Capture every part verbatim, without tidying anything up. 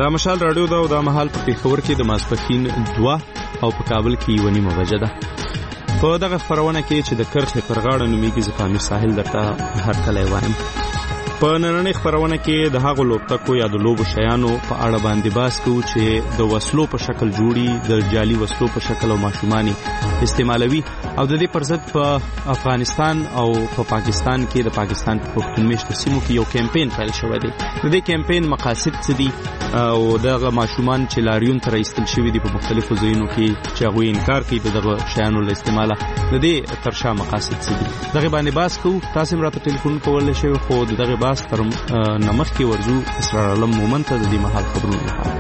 دا مشال رادیو دا او دا مهال په پېښور کې د ماسپښین دوه او په کابل کې یوه نیمه بجه ده. په دغه خپرونه کې چې د کرښې پر غاړه نومیږي زه په امیر ساحل درته هرکلی وایم. په نننۍ خپرونه کې د هغو لوبتکو یا د لوبو شیانو په اړه باندې بحث کوو چې د وسلو په شکل جوړي، د جعلي وسلو په شکل او ماشومان استعمالوي، او د دې پر ضد په افغانستان او په پاکستان کې د پاکستان په پښتون میشتو سیمو کې یو کمپین پیل شوی دی. د دې کمپین مقاصد څه دي او دغه ماشومان چې لاریون ته راایستل شوي دي په مختلفو ځایونو کې چې هغوی انکار کوي د دغه شیانو له استعماله، د دې تر شا مقاصد څه دي؟ دغې باندې بحث کوو. تاسو هم راته ټلیفون کولی شئ، خو د دغې بحث تر نمخ کې ورځو اسرار عالم مومن ته د دې مهال خبرونه لپاره.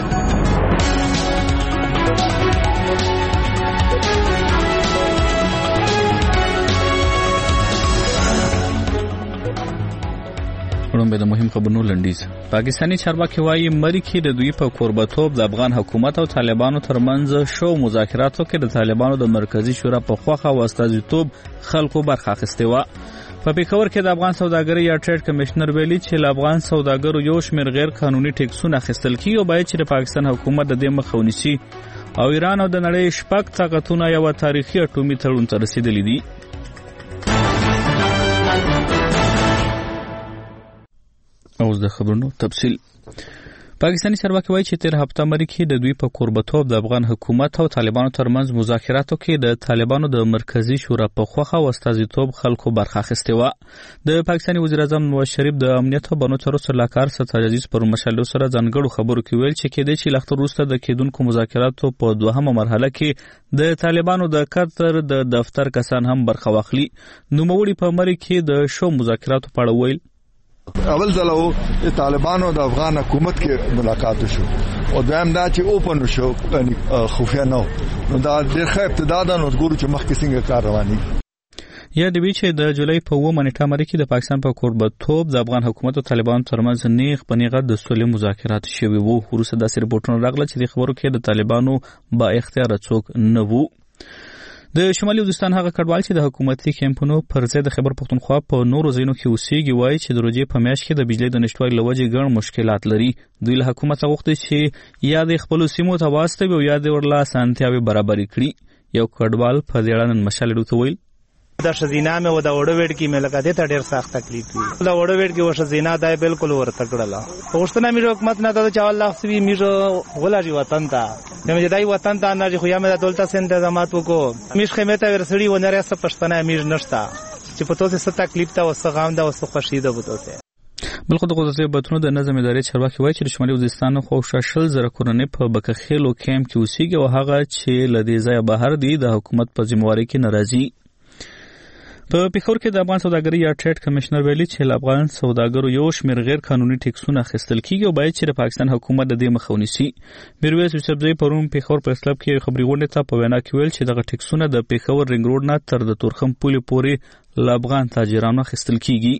وړاندې د مهم خبرونو لنډیز. پاکستاني چارواکي وايي مری کې د دوی په کوربتوب د افغان حکومت او طالبانو ترمنځ شو مذاکراتو کې د طالبانو د مرکزی شورا په خوخه او استازیتوب خلکو برخه اخیستې وه. په پېښور کې د افغان سوداګرۍ یا ټریډ کمشنر ویلي چې له افغان سوداګرو یو شمېر غیر قانوني ټیکسونه اخیستل کېږي او باید چې د پاکستان حکومت د دې مخه ونیسي. او ایران او د نړۍ شپږ طاقتونه یوه تاریخي اټومي تړون ته رسېدلي دي. اوس د خبرونو تفصیل. پاکستاني چارواکي وایي چې تیر هفته مری کې د دوی په کوربتوب د افغان حکومت او طالبانو ترمنځ مذاکراتو کې د طالبانو د مرکزی شورا په خوخه او استازیتوب خلکو برخه اخیستې وه. د پاکستاني وزیر اعظم نواز شریف د امنیت او بانو چارو سلاکار ستار عزیز پر مشالو سره ځانګړو خبرو کې ویل چې کېدای شي له اختر وروسته د کېدونکو مذاکراتو په دوهمه مرحله کې د طالبانو د قطر د دفتر کسان هم برخه واخلي. نوموړي په مری کې د شو مذاکراتو په اړه ویل اول ځلو طالبانو د افغان حکومت کې ملاقات شو او دویم دا چې اوپن شو، یعنی خفیه نه، نو دا ډېر ښه ابتدا ده. نو ګورو چې مخکې څنګه کار رواني. یاد وی چې د جولای په اوومه نیټه مری کې د پاکستان په کوربتوب د افغان حکومت او طالبانو ترمنځ نیغ په نیغه د سولې مذاکرات شوي وو. وروسته داسې رپورټونه راغله چې د خبرو کې د طالبانو با اختیاره څوک نه وو. د شمالي وزیرستان هغه کډوال چې د حکومتي کیمپونو پر ځای د خیبر پښتونخوا په نورو ځایونو کې اوسېږي وایي چې د روژې په میاشت کې د بجلۍ د نشتوالي له وجې ګڼ مشکلات لري. دوی له حکومت څخه غوښتي چې یا د خپلو سیمو ته واستوي او یا د ورله اسانتیاوې برابرې کړي. یو کډوال په دې اړه نن مشال راډیو ته ویل د ښځینا مې و د وړو وېډ کې مې لکه دې ته ډېر سخت تکلیف وي. د وړو وېډ کې و ښځینا دا بالکل ورته کړله. غوښتنه مې حکومت نه ده چې اول لاسوي مې ولاړې وطن ته مې دای وطن ته نه خو یا مې د دولت سره انتظامات وکړو. مې خیمه ته ورسړي و نه راسه پښتنه مې نشتا چې په توسه ست تکلیف ته وسه غام ده وسه خوشي ده وته. بلخو د قدرت بتونو د نظم ادارې چارواکي وایي چې د شمالي وزیرستان خو شل زره کورنۍ په بکخېلو کیمپ کې اوسېږي او هغه چې له دې ځایه بهر دي د حکومت په ذمہواري کې ناراضي. په پېښور کې د افغان سوداګرۍ یا ټریډ کمشنر ویلي چې له افغان سوداګرو یو شمېر غیر قانوني ټیکسونه اخیستل کېږي او باید چې د پاکستان حکومت د دې مخه ونیسي. میرویس یوسفزۍ پرون پېښور پریس کلب کې یوې خبري غونډې ته په وینا کې ویل چې دغه ټیکسونه د پېښور رنګ روډ نه تر د تورخم پولې پورې له افغان تاجرانو اخیستل کېږي.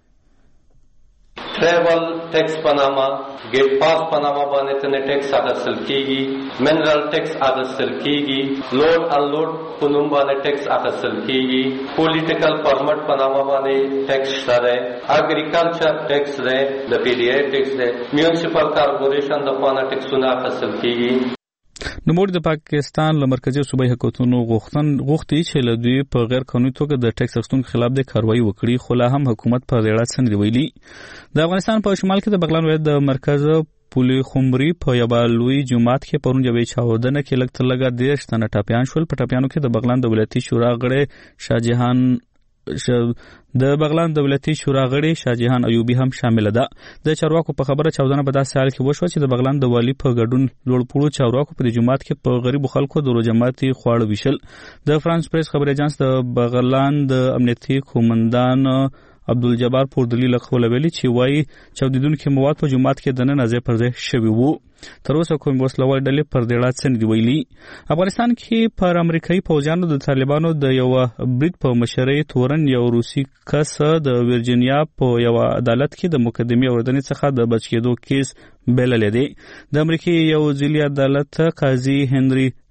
Travel tax पनामा, gate pass पनामा बाने तने टैक्स अगसल कीगी, मिनरल टैक्स अगसल कीगी, लोड अनलोड पुनुम बाने टैक्स अगसल कीगी, पॉलिटिकल परमिट पनामा बाने टैक्स शरे, एग्रीकल्चर टैक्स रे, द पीडीए टैक्स रे, म्युनिसिपल कॉर्पोरेशन द पाना टैक्स सुना अगसल कीगी. نوموړي د پاکستان له مرکزي صوبایي حکومتونو غوښتن غوښتي چې له دوی په غیر قانوني توګه د ټیکس اخیستونکو خلاف د کاروایي وکړي، خو لا هم حکومت په دې اړه څه نه دي ویلي. د افغانستان په شمال کې د بغلان ولایت د مرکز پولي خمري په یوه لوی جومات کې پرون یوې چاودنه کې لږ تر لږه دېرش تنه ټپیان شول. په ټپیانو کې د بغلان د ولایتي شورا غړی شاهجهان د بغلان د ولایتي شورا غړی شاهجهان ایوبي هم شامل ده. د چارواکو په خبره چاودنه په داسې حال کې وشوه چې د بغلان د والي په ګډون لوړپوړو چارواکو په دې جومات کې په غریبو خلکو د روژه ماتي خواړه ویشل. د فرانس پریس خبري اژانس د بغلان د امنیتي قومندان عبدالجبار پوردلی لخوا ویلي چې وایي چاودیدونکي مواد په جومات کې دننه ځای پر ځای شوي وو. تر اوسه کوم وسلوال ډلې پر دې اړه څه نه دي ویلي. افغانستان کې پر امریکایي پوځیانو د طالبانو د یوه برید په مشرۍ تورن یو روسي کس د ورجینیا په یوه عدالت کې د مقدمې اورېدنې څخه د بچ کېدو کیس بللی دی. د امریکې یو ځلي عدالت قاضي هنري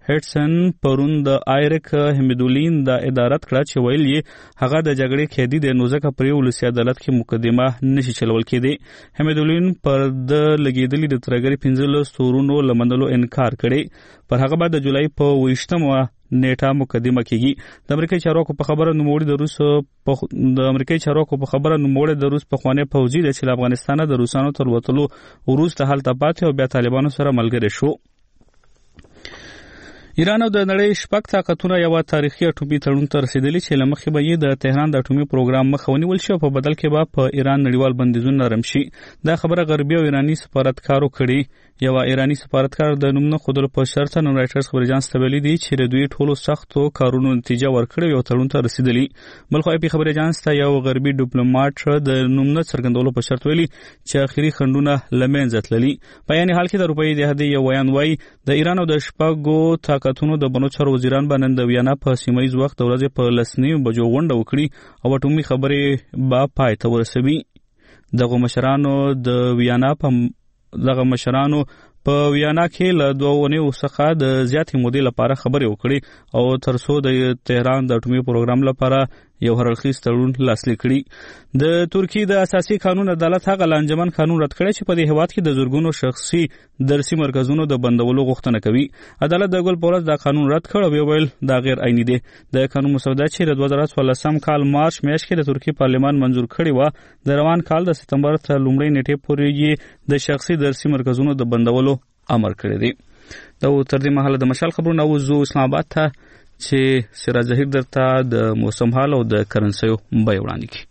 هډسن پرون د آیرک حمیدولین د ادارت کړه چې ویل یې هغه د جګړې قیدی دی نو ځکه پر ولسی عدالت کې مقدمه نشي چلول کېدی. حمیدولین پر د لګیدلې د ترګری پنځل ستورونو لمندلو انکار کړي. پر هغه بعد د جولای په ویشتمه نیټه مقدمه کیږي. د امریکای چارواکو په خبره نوموړي د روس په د امریکای چارواکو په خبره نوموړي د روس په خوانې فوجي د چې افغانستان د روسانو تر وټلو وروسته هلته پاتې او بیا طالبانو سره ملګری شو. ایران او د نړۍ شپږ طاقتونه یو تاریخي اټومي تړون ته رسیدلي چې لمخې به یې د تهران د اټومي پروګرام مخه ونیول شي په بدل کې به په ایران نړیوال بندیزونه نرم شي. دا خبره غربي او ایرانی سفارتکارو کړي. یو ایرانی سفارتکار د نوم نه خودلو په شرط نن رایټرز خبري جان ستبلی دي چې د دوی ټولو سختو کارونو نتیجه ورکړي یو تړون ته رسیدلی. بل خو په خبري جان ستا یو غربي ډیپلوماټ د نوم نه څرګندولو په شرط ویلي چې اخیری خندونه لمنځه تللي. په یعنی حال کې د روپۍ د هدي یو بیان وای د ایران او د شپږو طاقتونو د بنو چارو وزیران باندې د ویانا په سیمایي وخت د ورځې په لسنی بجو غونډه وکړي او اټومي خبرې با پای ته ورسوي. دغه مشرانو د ویانا په دغه مشرانو په ویانا کې له دوه اونیو څخه د زیاتې مودې لپاره خبرې وکړي او ترڅو د تهران د اټومي پروګرام لپاره یو هررخیز تړون لاسلیک کړي. د ترکیه د اساسي قانون عدالت هغه لانجمن قانون رد کړی چې په دې هیواد کې د زورګونو شخصي درسي مرکزونو د بندولو غوښتنه کوي. عدالت د ګل پورز دا قانون رد کړ او ویل دا غیر عیني دی. د قانون مسوده چې د دوه زره څوارلسم کال مارچ میاشت کې د ترکیه پارلمان منزور کړی و د روان کال د سپتمبر تر لومړۍ نیټې پورې د شخصي درسي مرکزونو د بندولو امر کړی دی. دا تر دې مهاله د مشال خبرونه وزو اسلام آباد ته چې سراج ظهیر درته د موسم حال او د کرنسیو بیه وړاندې کړي.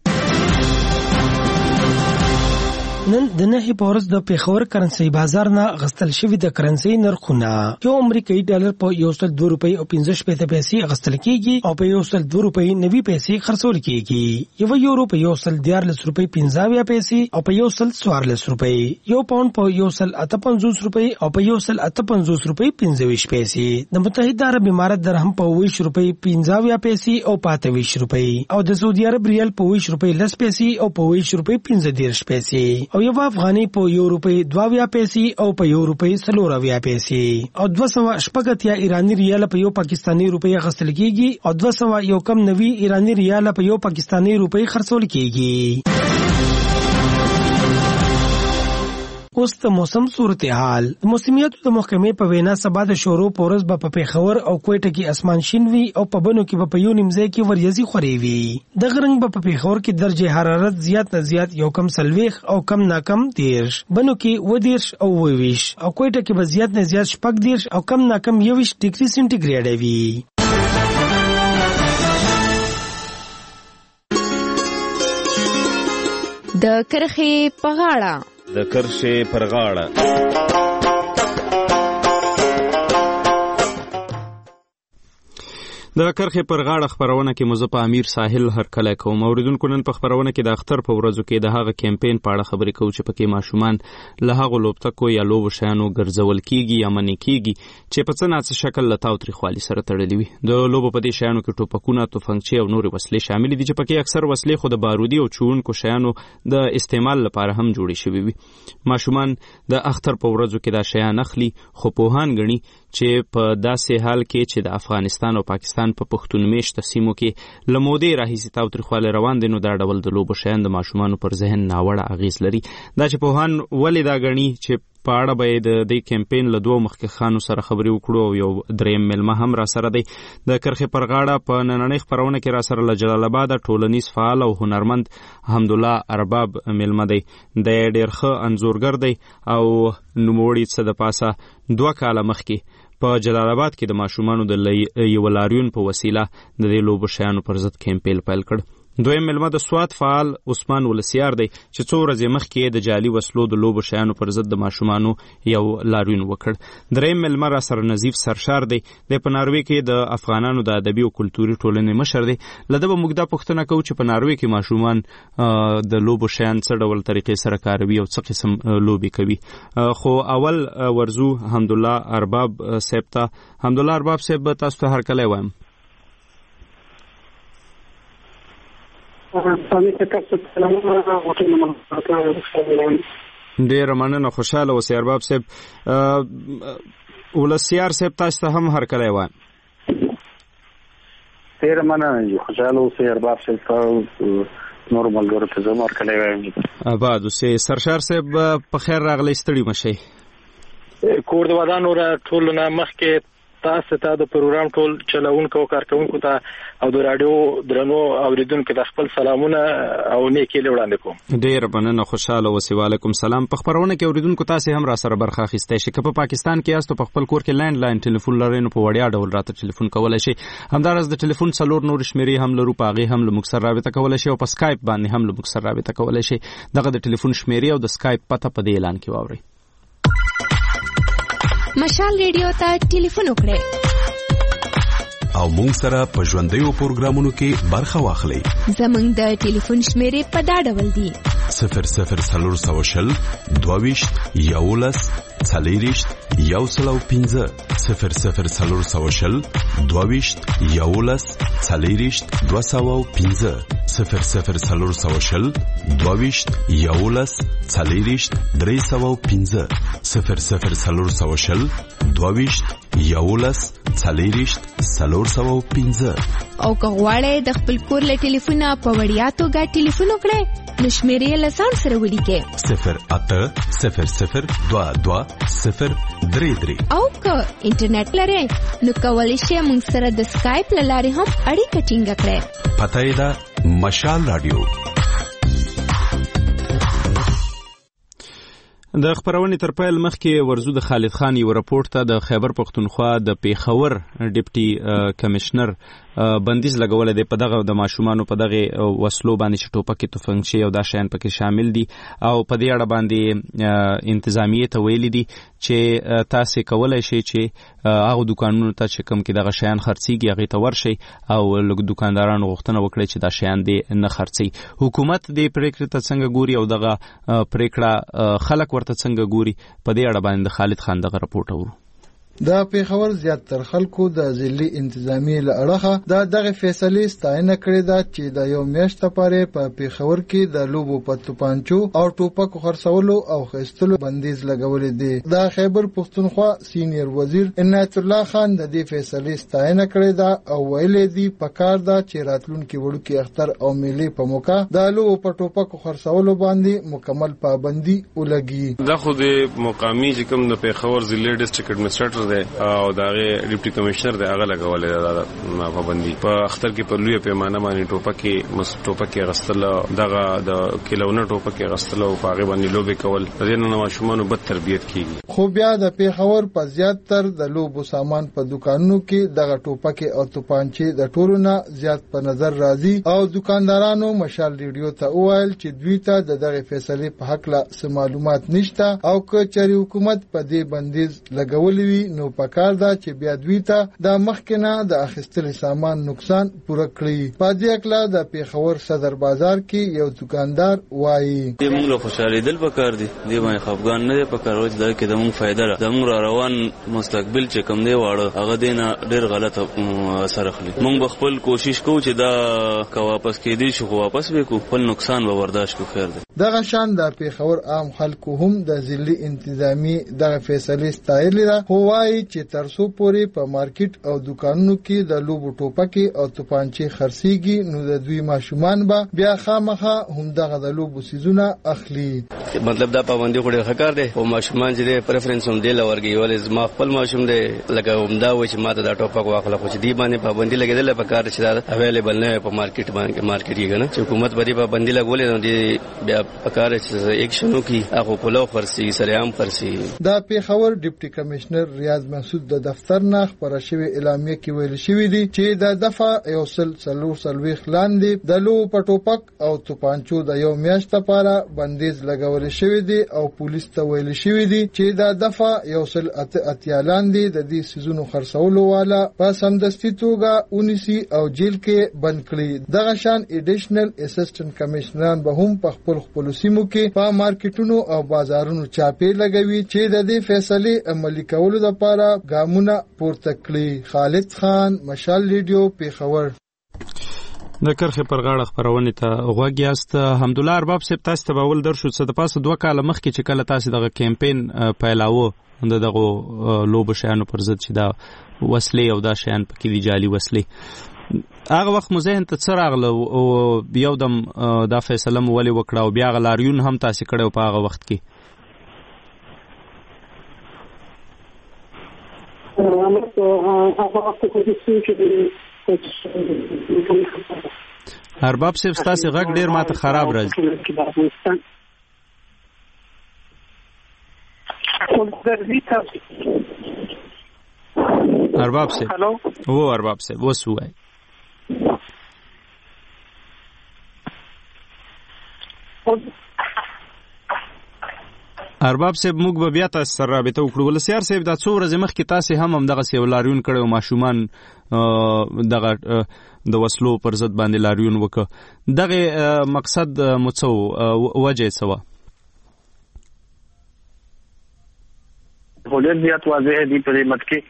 نن د نهي پورس د پیښور کرنسي بازار نه غستل شوی د کرنسي نرخونه یو امریکایي ډالر په یو سل دوه روپۍ او پنځه شپږ پیسې غستل کیږي او په یو سل دوه روپۍ نوي پیسې خرڅول کیږي. یو یورو په یو سل دیارلس روپۍ پنځه پیسې او په یو سل څوارلس روپۍ. یو پاوند په یو سل اته پنځوس روپۍ او په یو سل اته پنځوس روپۍ پنځه پیسې. د متحده عرب امارات درهم په ویش روپۍ پنځه پیسې او پاته ویش روپۍ او د سعودي عرب ریال په ویش روپۍ لس پیسې او په ویش روپۍ پنځه دیرش پیسې او یو افغاني په یو روپۍ دوه پیسې او په یو روپۍ څلور پیسې او دوه سوه شپږ اتیا ایرانی ریال په یو پاکستاني روپۍ غستل کیږي او دوه سوه یو کم نوي ایرانی ریال په یو پاکستاني روپۍ خرڅول کیږي. اوس د موسم صورتحال. موسمیاتو د محکمې په وینا سبا د شورو پورز به په پیښور او کوټه کې اسمان شین وي او په بنو کې به په یو نیمځای کې وریځي خوري وي. د غرنګ به په پیښور کې درجه حرارت زیات نه زیات یو کم سلويخ او کم نه کم دیرش، بنو کې و دیرش او وویش او کوټه کې به زیات نه زیات شپږ دیرش او کم نه کم یویش ډیګري سنټیګریډ وي. د کرخې په غاړه د کرښې پر غاړه. د کرخې پر غاړه خبرونه کې مزه امیر ساحل هرکله کوم. اوریدونکو نن په خبرونه کې د اختر په ورځو کې د هغه کمپاین په اړه خبرې کوو چې پکې ماشومان له هغه لوبتکو یا لوبو شیانو ګرځول کیږي یا منې کیږي چې په څه ناڅه شکل له تاوتریخوالي سره تړلي وي. د لوبو په دې شیانو کې ټوپکونه، توفنګچې او نورې وسلې شامل دي چې پکې اکثر وسلې خو د بارودي او چوونکو شیانو د استعمال لپاره هم جوړې شوي وي. ماشومان د اختر په ورځو کې دا شیان اخلي، خو پوهان ګڼي چې په داسې حال کې چې د افغانستان او پاکستان په پښتون میشته سیمو کې لمودې راهیسې تاوتریخوالی روان دي، نو دا ډول د لوبو شیان د ماشومانو پر ذهن ناوړه اغیز لري. دا چې پوهان ولې دا ګڼي چې په اړه به د دې کمپاین له دوه مخکښانو سره خبرې وکړو او یو دریم مېلمه هم را سره دی. د کرخې پر غاړه په نننۍ خپرونه کې را سره له جلال آباد ټولنیز فعال او هنرمند حمدالله ارباب مېلمه دی. د ډېر ښه انځورګر دی او نوموړي څه د پاسه دوه کاله مخکې په جلال آباد کې د ماشومانو د یو لاریون په وسیله د دې لوبو شیانو پر ضد کمپاین پیل کړ. دویم مېلمه د سوات فعال عثمان ولسیار دی چې څو ورځې مخکې د جعلي وسلو د لوبو شیانو پر ضد د ماشومانو یو لاریون وکړ. دریم مېلمه را سره نظیف سرشار دی. د په ناروې کې د افغانانو د ادبي او کلتوري ټولنې مشر دی. له ده به موږ دا پوښتنه کوو چې په ناروې کې ماشومان د لوبو شیان څه ډول طریقې سره کاروي او څه قسم لوبې کوي. خو اول ورزو حمدالله ارباب صاحب ته. حمدالله ارباب صاحب تاسو ته هرکلی وایم. ډېره مننه، خوشحاله اوسئ ارباب صاحب. ولسیار صاحب تاسو ته هم هرکلی وایم. ډېره مننه، خوشحاله اوسئ. ارباب صاحب ته نور ملګرو ته زه هم هرکلی وایم. آباد اوسئ. سرشار صاحب په خیر راغلی، ستړي مه شئ. کور د ودانو را ټولو نه مخکې تاسو ته د پروګرام ټول چلوونکو او کارکونکو ته او د رادیو درنو اوریدونکو ته خپل سلامونه او نیکی وړاندې کوم. ډېر مننه، خوشاله اوسئ. وعلیکم سلام. په خبرونه کې اوریدونکو تاسو هم را سره برخه اخیستی شئ. که په پاکستان کې یاست په خپل کور کې لینډ لاین ټلیفون لرئ نو په وړیا ډول راته ټلیفون کولی شئ. همداراز د ټلیفون څلور نور شمیرې هم لرو، په هغې هم له موږ سره رابطه کولی شئ او په سکایپ باندې هم له موږ سره رابطه کولی شئ. دغه د ټلیفون شمیرې او د سکایپ پته په دې اعلان کې واورئ. مشال ریډیو ته ټلیفون وکړئ او مونږ سره په ژوندیو پروګرامونو کې برخه واخلئ. زمونږ د ټلیفون شمیرې په دا ډول دي: صفر صفر څلور سوه شل دوه ویشت یولس څلېرویشت یو سل او پنځه صفر صفر څلور سوه شل دوه ویشت یولس څلېرویشت دوه سوه او پنځه صفر صفر څلور سوه شل دوه ویشت یولس څلېرویشت درې سوه او پنځه صفر صفر څلور سوه شل دوه ویشت یولس څلېرویشت څلور سوه او پنځه. او که غواړئ د خپل کور له ټلیفونه په وړیا توګه ټلیفون وکړئ نو شمیرې له ځان سره ولیکئ: صفر اته صفر صفر دوه دوه صفر درې درې. او که انټرنیټ لرئ نو کولی شئ موږ سره د سکایپ له لارې هم اړیکه ټینګه کړئ. پته یې ده مشال رادیو. د خبرونې تر پیل مخکې ورزو د خالد خان یو راپورټ ته د خیبر پښتونخوا د پیښور ډیپټي کمشنر بندیز لګولې دی په دغه د ماشومانو په دغه وسلو باندې چې ټوپکې تفنګ شي او دا شیان پکې شامل دي او په دې اړه باندې انتظامیه ته ویلي دي چې تاسو کولای شئ چې هغه دکانونو ته چې کوم کې دغه شیان خرڅيږي هغه ته ورشي او لږ دکاندارانو غوښتنه وکړي چې دا شیان دې نه خرڅي. حکومت دې پریکړه ته څنګه ګوري او دغه پریکړه خلک ورته څنګه ګوري؟ په دې اړه باندې خالد خان دغه راپورټ اورو. د پیښور زیاتره خلکو د ضلعي انتظامی له اړخه دا دغه فیصله ستاینه کړې ده چې د یو میاشت لپاره په پیښور کې د لوبو په توپانچو او ټوپکو خرڅولو او خرڅولو بندیز لګولې دي. د خیبر پښتونخوا سینیئر وزیر عنایت الله خان د دې فیصله ستاینه کړې ده او ویلې دي پکار ده چې راتلونکي وړوکی اختر او میلې په موقع د لوبو په ټوپکو خرڅولو باندې مکمل پابندي ولګي. دا خو د مقامی چې کوم د پیښور ضلع ډیسټریکټ ایڈمنسټریټر او داغه ډیپټي کمشنر دی هغه لګولې دا پابندي په اختر کې په لوی پیمانه باندې ټوپکې مس ټوپکې غستل دغه د کیلونه ټوپکې غستل او هغه باندې لوبي کول د نن ماشومانو بد تربیت کیږي. خو بیا د پیښور په زیاتر د لوبو سامان په دکانونو کې دغه ټوپکې او توپانچې د ټولو نه زیات په نظر راځي او دکاندارانو مشال ریډیو ته وویل چې دوی ته د دغه فیصله په حق لا معلومات نشته او که چاري حکومت په دې بندیز لګولې وي نو پکار دا چې بیا دوی ته د مخکنه د اخیستل سامان نقصان پوره کړي. په دې اکلا د پیښور صدر بازار کې یو دکاندار وایي دې موږ له خوشالي دل پکار دي دې باندې خفګان نه پکار وځي دا کې د موږ فائدہ را د موږ روان مستقبل چې کوم دی واړه هغه دینه ډېر غلط اثر اخلي. موږ خپل کوشش کوو چې دا کا واپس کېدی شو خو واپس وکړو خپل نقصان به برداشت کو. خیر دی. دغه شان د پیښور عام خلکو هم د ضلعي انتظامی دغه فیصله ستایلې ده خو وایي چې ترسو پورې په مارکیټ او دکانونو کې د لوبو ټوپکې او توپانچې خرڅيږي نو د دوی ماشومان به بیا خامخا هم دغه د لوبو سيزونه اخلي. مطلب دا پابندي خو ډېر ښه کار دی او ماشومان چې پریفرنس هم دی لورګي ولې زما خپل ماشوم دی لکه همدا و چې ماته دا ټوپک واخله خو چې دی باندې پابندي لګیدل په کار چې دا اویلیبل نه په مارکیټ باندې مارکیټ کې نه چې حکومت باندې پابندي لګولې نو دی بیا په کار چې ایکشنو کې هغه کولو خرڅي سریام خرڅي. دا پیښور ډیپټي کمشنر ریاض محسود د دفتر نه خبره شوی اعلامیه کې ویل شوی دی چې د دفعه یو سل څلور څلوېښت لاندې د لوبو په ټوپک او توپانچو د یو میاشت لپاره بندیز لګول شوی دی او پولیس ته ویل شوی دی چې د دفعه یو سل اتیا لاندې د دې سيزونو خرڅولو والا په سمدستي توګه ونیسي او جیل کې بند کړي. دغه شان ایډیشنل اسسټنټ کمشنران به هم په خپل خپل سیمو کې په مارکیټونو او بازارونو چاپې لګوي چې د دې فیصله عملي کولو لپاره ګامونه پورته کړي. خالد خان، مشال ریډیو، پیښور. د کرخې پر غاړه خبرونه ته غوږ یاست. حمدالله ارباب صاحب تاسو ته باول در شو څه د پاسه دوه کاله مخکې چې کله تاسو دغه کمپاین پیلاوه د دغه لوبو شیانو پر ضد چې دا وسلې او دا شیان پکې دي جعلي وسلې. هغه وخت مو ذهن ته څه راغله او یو دم دا فیصله مو ولې وکړه او بیا هغه لاریون هم تاسې کړی په هغه وخت کې؟ ارباب صاحب ستاسې غږ ډېر ماته خراب راځي. ارباب صاحب او ارباب صاحب اوس ووایي. ارباب صاحب موږ به بیا تاسو سره رابطه وکړو. ولسیار صاحب دا څو ورځې مخکې تاسې هم همدغسې یو لاریون کړی او ماشومان دغه د وسلو پر ضد باندې لاریون وکړه. دغه مقصد مو څه و، وجه یې څه وه؟ ډېر زیات واضح دي په دې مت کې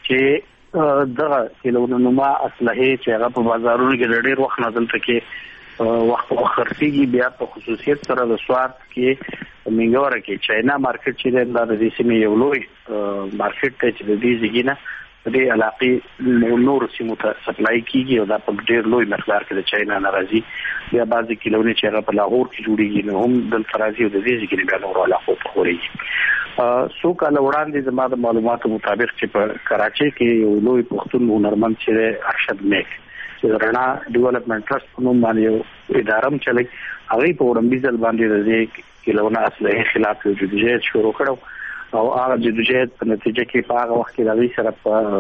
چې دغه کیلونما اسلحې چې هغه په بازارونو کې ډېر وخت نه دلته کې وخت خرڅيږي، بیا په خصوصیت سره د سواد کې منګوره کې چاینا مارکیټ چې د دې سیمې یو لوی مارکیټ ته چې د دې ځګینه د دې علاقې نور سیمو ته سپلای کیږي او دا په ډېر لوی مقدار کې د چاینا ناراضي بیا بعضی کیلونې چې هغه په لاهور کې جوړیږي نو هم دلته راځي او د دې ځګینه بیا نور علاقو ته خوريږي. سو کال وړاندې زما د معلوماتو مطابق چې په کراچۍ کې یو لوی پښتون هنرمند چې ارشد میک چې رڼا ډیولپمنٹ ټرست په نوم باندې یو اداره هم چلوي، هغه په وړاندې ځل باندې د دې کیلونه اسلحې خلاف یو جديجهد شروع کړو او هغه جديجهد په نتیجه کې په هغه وخت کې د دې سره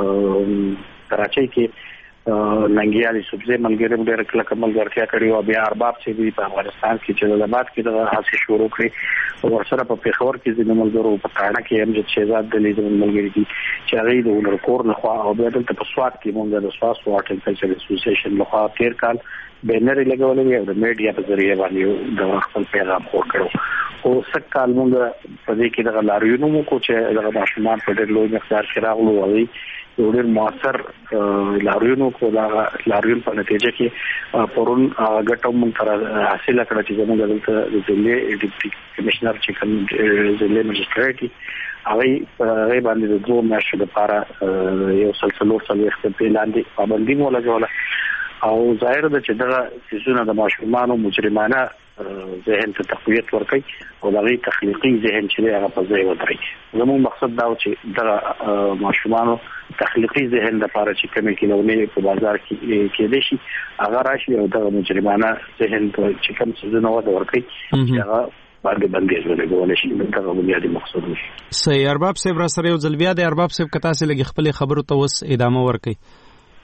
په کراچۍ کې ننګیالي سبزه ملګری ډېر کله کمل ورتیا کړی او بیا ارباب چې په افغانستان کې چې د لبات کې د حاصل شروع کړی او ورسره په پیښور کې د ملګرو په کاڼه کې هم چې شهزاد د لیدل ملګری دي چې هغه د ونر کور نه خو او بیا دلته په سواد کې مونږ د سواس واټر کلچر اسوسییشن له خوا تیر کال بینر لګولې او د میډیا په ذریعہ باندې د خپل پیغام خور کړو او څک کال مونږ په دې کې د لاریونو مو کو چې د ماشومان په ډېر لوی مقدار کې راغلو او یو ډېر موثر لاریونو کو دا لاریون په نتیجه کې پرون غټو مون تر حاصل کړه چې موږ دلته د ضلع ډیپټي کمشنر چې کوم ضلع مجستریټي هغه هغه باندې د دوه میاشتو لپاره یو سلسله سلوخت په لاندې پابندي مولا جوړه او ظاهر ده چې دغه سيزونه د ماشومانو مجرمانه ذهن ته تقویت ورکړي او دغه تخلیقي ذهن چې هغه په ځای ودرېږي. زموږ مقصد دا و چې دغه ماشومانو تخلیقي ذهن د لپاره چې کومې کلمې په بازار کې کې دي شي هغه راشي او دغه مجرمانه ذهن چې کوم سيزونه ود ورکړي هغه باندې باندې ولګول شي. دغه بنیادی مقصد وي. صحیح. ارباب صاحب را سره یو ځل بیا د ارباب صاحب کتا سره لګي خپل خبرو ته وس ادامه ورکړي.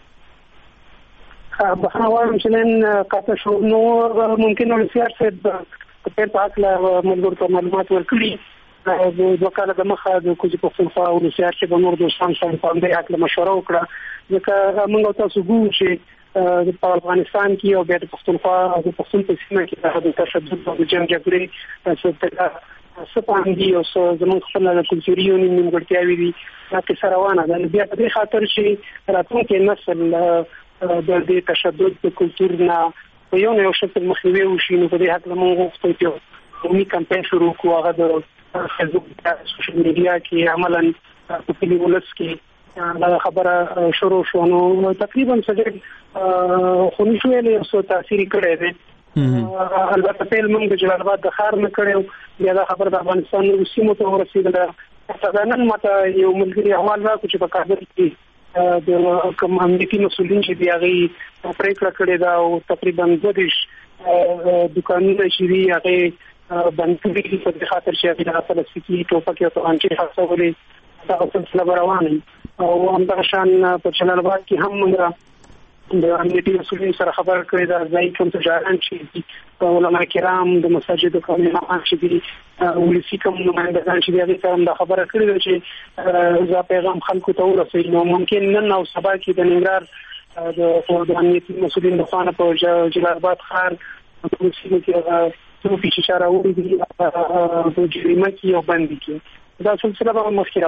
بخنا وایم چې نن کاته شو نو ممکن نو سیار صاحب په پات لا ملګرو ته معلومات ورکړي د وکاله د مخه د کوجي پښتونخوا او سیار چې د نور د شان شان په اړه اکل مشوره وکړه ځکه موږ تاسو ګورو چې په افغانستان کې او د پښتونخوا او د پښتون په سیمه کې د تشدد او د جنگ جګړې څخه سپاندي او زموږ خپل د کلتوري یونین نیمګړتیاوي دي چې سره روانه ده. بیا په دې خاطر چې راتلونکي نسل د دې تشدد د کلتور نه په یو نه یو شکل مخنیوي وشي نو په دې حق له موږ غوښتل چې قومي کمپاین شروع کوو هغه د فیسبوک سوشل میډیا کې عملاً په کلي ولس کې دا خبره شروع شو نو تقریبا څه خو نشو یې له څه تاثیر کړی دی. البته په موږ د جلال آباد د ښار نه کړو بیا دا خبره د افغانستان د سیمو ته ورسېدله. ځانن ماته یو ملګری احوال راکړ چې په کابل کې د کوم امنیتي مسولین چې دیغه پریکړه کړې ده او تقریبا دویش دکانونه چې دی هغه بند کړي په خاطر چې د فلسفي ټوپک او انچې حسابولې دا څه روانه او همدغه شان په جلال آباد کې هم د امنیتي مسولین سره خبر کړی دا ځای کوم تجاران چې علماء کرام د مساجد او امامان چې دي ولسی کوم نمائندگان چې دغه سره د خبره کړی ده چې دا پیغام خلکو ته ورسېږي نو ممکن نن او سبا کې د ننګرهار د امنیتي مسولین د خانه په جلال آباد ښار په سیمه کې څو پیښې راوړي دي په جریمه کې او باندې کې دا سلسله به مخکې روانه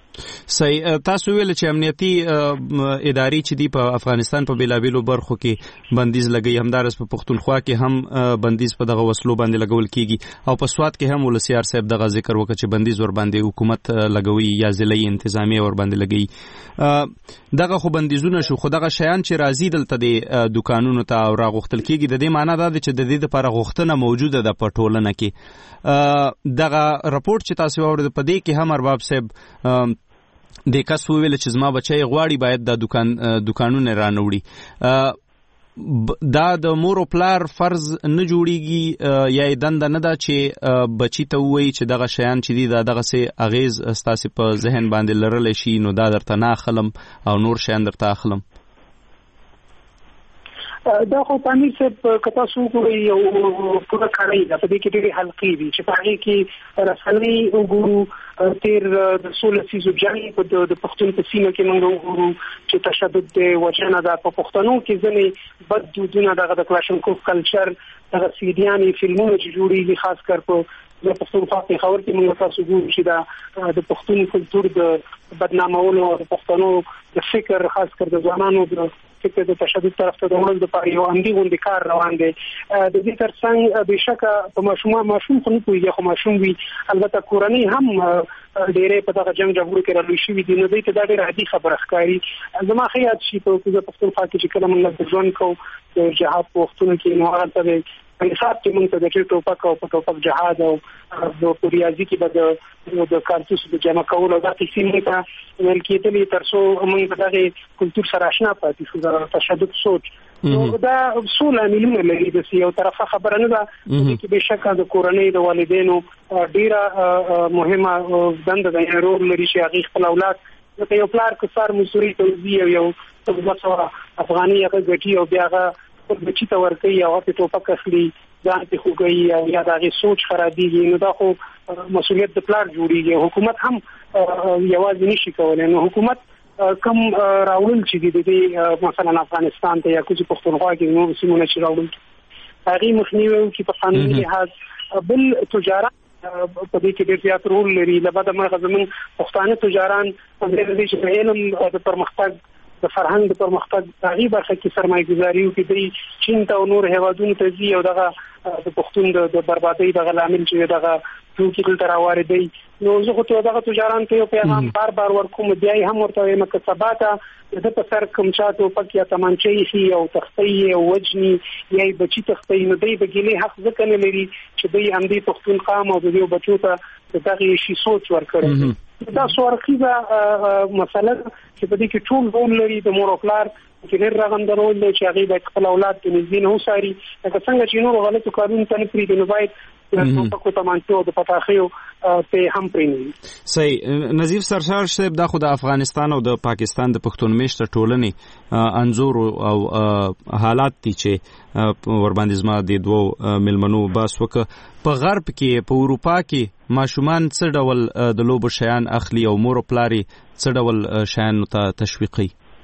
صحیح. تاسو ویل چې امنیتي ادارې چې دی په افغانستان په بیلابیلو برخو کې بندیز لګي، همدارس په پښتونخوا کې هم بندیز په دغه وسلو باندې لګول کیږي او په سواد کې هم ولسیار صاحب دغه ذکر وکړ چې بندیز ور باندې حکومت لګوي یا ضلعي انتظامیه ور باندې لګي. دغه خو بندیزونه شو، خو دغه شیان چې راځي دلته د دکانونو ته او راغوښتل کیږي، د دې معنی دا ده چې د دې لپاره غوښتنه موجوده ده په ټولنه کې. دغه رپورټ چې تاسو واورید په دې کې هم ارباب صاحب د کس ویل چې زما بچي غواړي باید د دکان دکانونه رانوړي. دا د مور او پلار فرض نه جوړیږي یا دنده نه ده چې بچی ته وایي چې دغه شیان چې دي دا دغه سي اغیز ستاسو په ذهن باندې لرل شي نو دا درته نه اخلم او نور شیان درته اخلم. دا خو پامیر صاحب کتا سو کوي یو پوره کاری دا په دې کې ډېری حلقې دي چې په هغه کې رسنۍ وګورو تیر د سولسي زوجاني په د پښتون په سیمه کې موږ وګورو چې تشدد دی وجنه دا په پښتنو کې ځنې بد دودونه دغه د کلاشنکوف کلچر دغه سیډیاني فلمونه چې جوړیږي خاص کر په د پښتونخوا په خبر کې موږ تاسو ګورو چې دا د پښتون کلچر د بدنامولو د پښتنو د فکر خاص کر د ځوانانو د فکر د تشدد طرف ته د وړاندې لپاره یو اندی غونډه کار روان دی. د دې ترڅنګ بشکه په ماشوم ماشوم خو نه کوي خو ماشوم وي البته کورنۍ هم ډېرې په دغه جنگ جګړو کې راوي شي دي نو دوی ته دا ډېر عادي خبره ښکاري. زما خیال شي په پښتونخوا کې چې کله موږ ځوان کو د جهاد په وختونو کې نو هغه ته په حساب کې موږ ته د ټوپک او په ټوپک جهاد او د ریاضي کې به د کارتوس د جمع کولو د قسمه ته ویل کېدلې تر څو موږ په دغه کلچر سره آشنا پاتې شو د تشدد سوچ. نو دا څول عاملونه لري د یو طرفه خبره نه ده چې بشکه د کورنۍ د والدینو ډیره مهمه دنده د رول لري چې هغه خپل اولاد د یو پلار کفار مصوري توزیع او یو څو افغاني هغه غټي او بیا هغه بچی ته ورکي او په ټوپک اخلي ځان ته خوګي او یا دغه سوچ خرابيږي نو دا خو مسؤلیت د پلار جوړیږي. حکومت هم یوازې نشي کولای. نو حکومت کوم راول چې د مثلا افغانستان ته یا کوم پښتونخوا کې نو سیمونه چې راول هغه مخنیوي چې په قانوني لحاظ بل تجارت په دې کې ډېر زیات رول لري. لبعد مرغه زمون پښتانه تجاران په دې چې په علم د پرمختګ د فرهنګ د پرمختګ دغه برخه کې سرمایه‌ګذاري او کې د چین ته نور هیوادونو ته ځي او دغه د پښتون د بربادۍ دغه لامل چې دغه ټوکی تل راوړي نو زه خو ته دغه تجاران ته یو پیغام بار بار ورکوم بیا هم ورته مکه ثباته د په سر کوم چاته پکې تمانچې شي او تختې او وجني یا بچی تختې نو دوی بګلې حق ځکه نه لري چې دوی هم دې پښتون قام او دوی بچو ته دغه شی سوچ ورکړي. دا سوارخیزه مسله چې په دې کې ټول ډول لري د مور او پلار چې ډېر راغندرول چې هغه د خپل اولاد د نږدې نه وساري لکه څنګه چې نور غلطو کارونه ته نه پریږدي نو باید په کومه تمانچو د پتاخیو په هم پرېني. صحیح. نظیف سرشار صاحب دا خو د افغانستان او د پاکستان د پښتون میشته ټولنې انزور او حالات دي چې ور باندې زما د دوو ملمنو باس وک په غرب کې په اروپا کې ماشومان څه ډول د لوبو شیان اخلي او مور او پلاری څه ډول شیان ته تشویقي.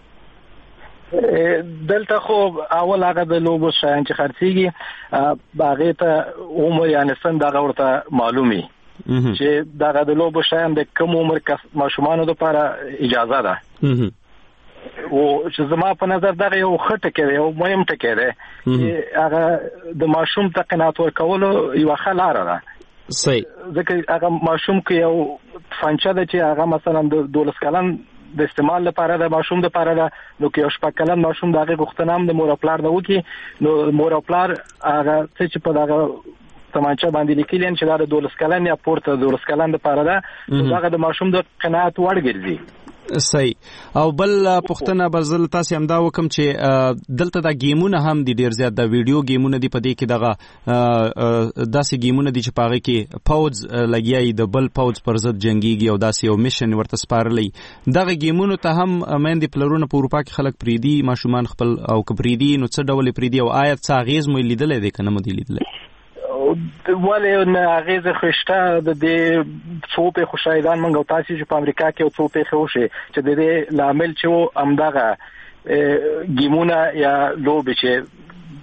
دلته خو اول هغه د لوبو شیان چې خرڅيږي باغې ته عمر یعنی سن دغه ورته معلومي چې دغه د لوبو شیان د کوم عمر کې ماشومان لپاره اجازه ده او چې زما په نظر دغه یو خټه کې یو مهم ټکی دی چې هغه د ماشوم ته قناعت ورکولو یو خلاره ده. صحیح. ځکه هغه ماشوم کې یو فنچه ده چې هغه مثلا د دولس کلن د استعمال لپاره د ماشوم لپاره ده نو کې یو شپږ کلن ماشوم دغه غوښتنه هم د مور او پلار د وکی نو مور او پلار هغه چې په دغه تمانچه باندې لیکل چې دا د دولس کلن یا پورته دولس کلن لپاره ده دغه د ماشوم د قناعت وړ ګرځي. صحیح. او بل پښتنه بزل تاسو هم دا وکم چې دلته دا گیمونه هم دي ډیر زیات د ویډیو گیمونه دي په دې کې دغه داسې گیمونه دي چې پاغه کې پاوز لګیای د بل پاوز پر ضد جنگيږي او داسې یو میشن ورته سپارلې دغه گیمونه ته هم مېندې پلرونه په اروپا کې خلک پریدي ماشومان خپل او کبریدي نو څه ډول پریدي او آیت څه غیز مې لیدلې ده کنه مې لیدلې ولې نه غیزه خوشته د دې څو په خوشایدان منغو تاسو چې په امریکا کې څو په خوشي چې د دې لامل چې امداغه گیمونه یا لوب چې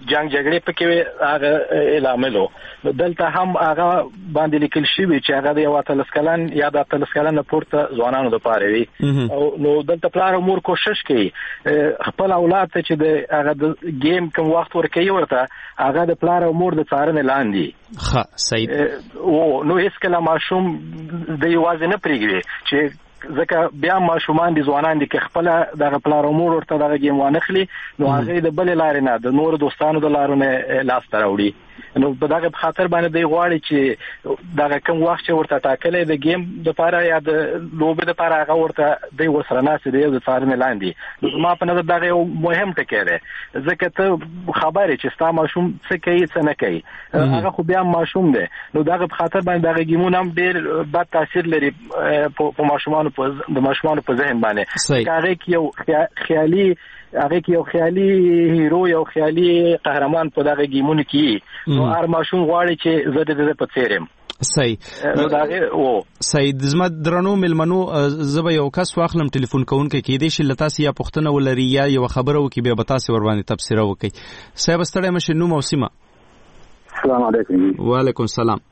جنگ جګړې پکې هغه اعلانولو دلته هم هغه باندې لیکل شوی چې هغه د یو اتلس کلن یا د اتلس کلن پورته ځوانانو لپاره وي او نو دلته پلار امور کوشش کوي خپل اولاد ته چې د هغه د گیم کوم وخت ورکوي ورته هغه د پلار امور د څارنې لاندې ښه صحیح او نو هیڅ کله ماشوم د یوازې نه پریږدي چې ځکه بیا ماشومان دي ځوانان دي کې خپل دغه پلار امور ورته دغه گیم وانخلي نو هغه د بل لارې نه د نور دوستانو د لارو نه لاس تراوړي نو په دغه خاطر باندې دی غواړي چې دغه کوم وخت چې ورته ټاکلې د گیم د لپاره یا د لوبې لپاره هغه ورته دی ورسره ناس دی د څارنې لاندې ما په نظر دغه یو مهم ټکی دی ځکه ته خبرې چې ستا ماشوم څه کوي څه نه کوي هغه خو بیا ماشوم دی نو دغه په خاطر باندې دغه گیمونه هم ډېر بد تاثیر لري په ماشومان د ماشومان په ذهن باندې هغه کې یو خیالي هغه کې یو خیالي هیرو یو خیالي قهرمان په دغه گیمونو کې نو هر ماشوم غواړي چې زه د دې په څیر یم صحیح نو دغه او سید زما درنو ملمنو زبا یو کس واخلم ټلیفون کوونکې کې دې شي لتاسي یا پښتنه ولري یا یو خبره وکي به بتاسي ور باندې تفسیر وکي صاحب ستړی مشه نو موسمه السلام علیکم وعلیکم السلام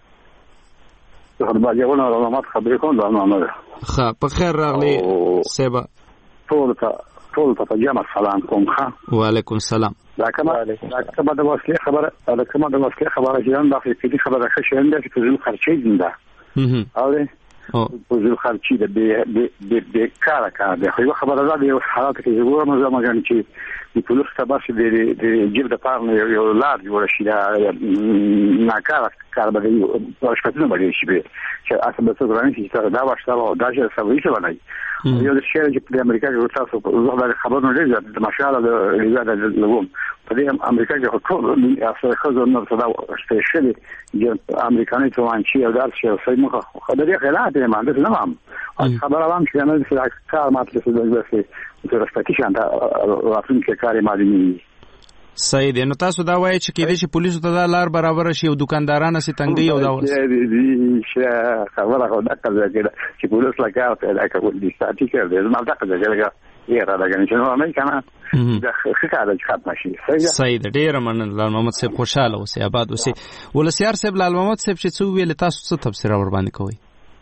خبر یوونه معلومات خبرې کوم دا نه ښه په خیر راغلی صاحب ټول ته ټول ته جمع سلام کوم ښه وعلیکم السلام دا کومه دا کومه د وسلې خبره دا کومه د وسلې خبره چې دا په دې خبره ښه شي انده چې زو خرچې زنده او او زو خرچې د د د کار کار د خو خبره ده د حالات کې زګور مزه مګن چې د پولیس تباسي د د جیب د پارن یو لار جوړ شي دا ناکاره کار به یو شپږ نه باندې شي چې اصل به څه غواړي چې دا واشتاله او دا چې سوي څه ونای یو د شهر چې د امریکا کې تاسو په زړه خبر نه لري د ماشاءالله د ریاض د لوم په دې امریکا کې ټول اصل خزر نو څه سپیشلی د امریکاني توانچی او دار شي سې مخه خبرې خلاف دې مانده نه هم خبره هم چې نه د کار ماته څه د وسه تر سپکیش انده راتلونکي کې کاری مالي صحیح دی نو تاسو دا وایي چې کېدې چې پولیسو ته دا لار برابر شي او دکاندارانو سي تنګي او دا چې خبره خو دا کړه چې پولیس لا کار ته دا کول دي ساتي کړي زما دا کړه یې را دا غني چې نو مې کنه دا ښه چې خاط ماشي صحیح دی ډیر مننه لال محمد صاحب خوشاله اوسئ آباد اوسئ ولسیار صاحب لال محمد صاحب چې څو ویل تاسو څه تفسیر ور باندې کوئ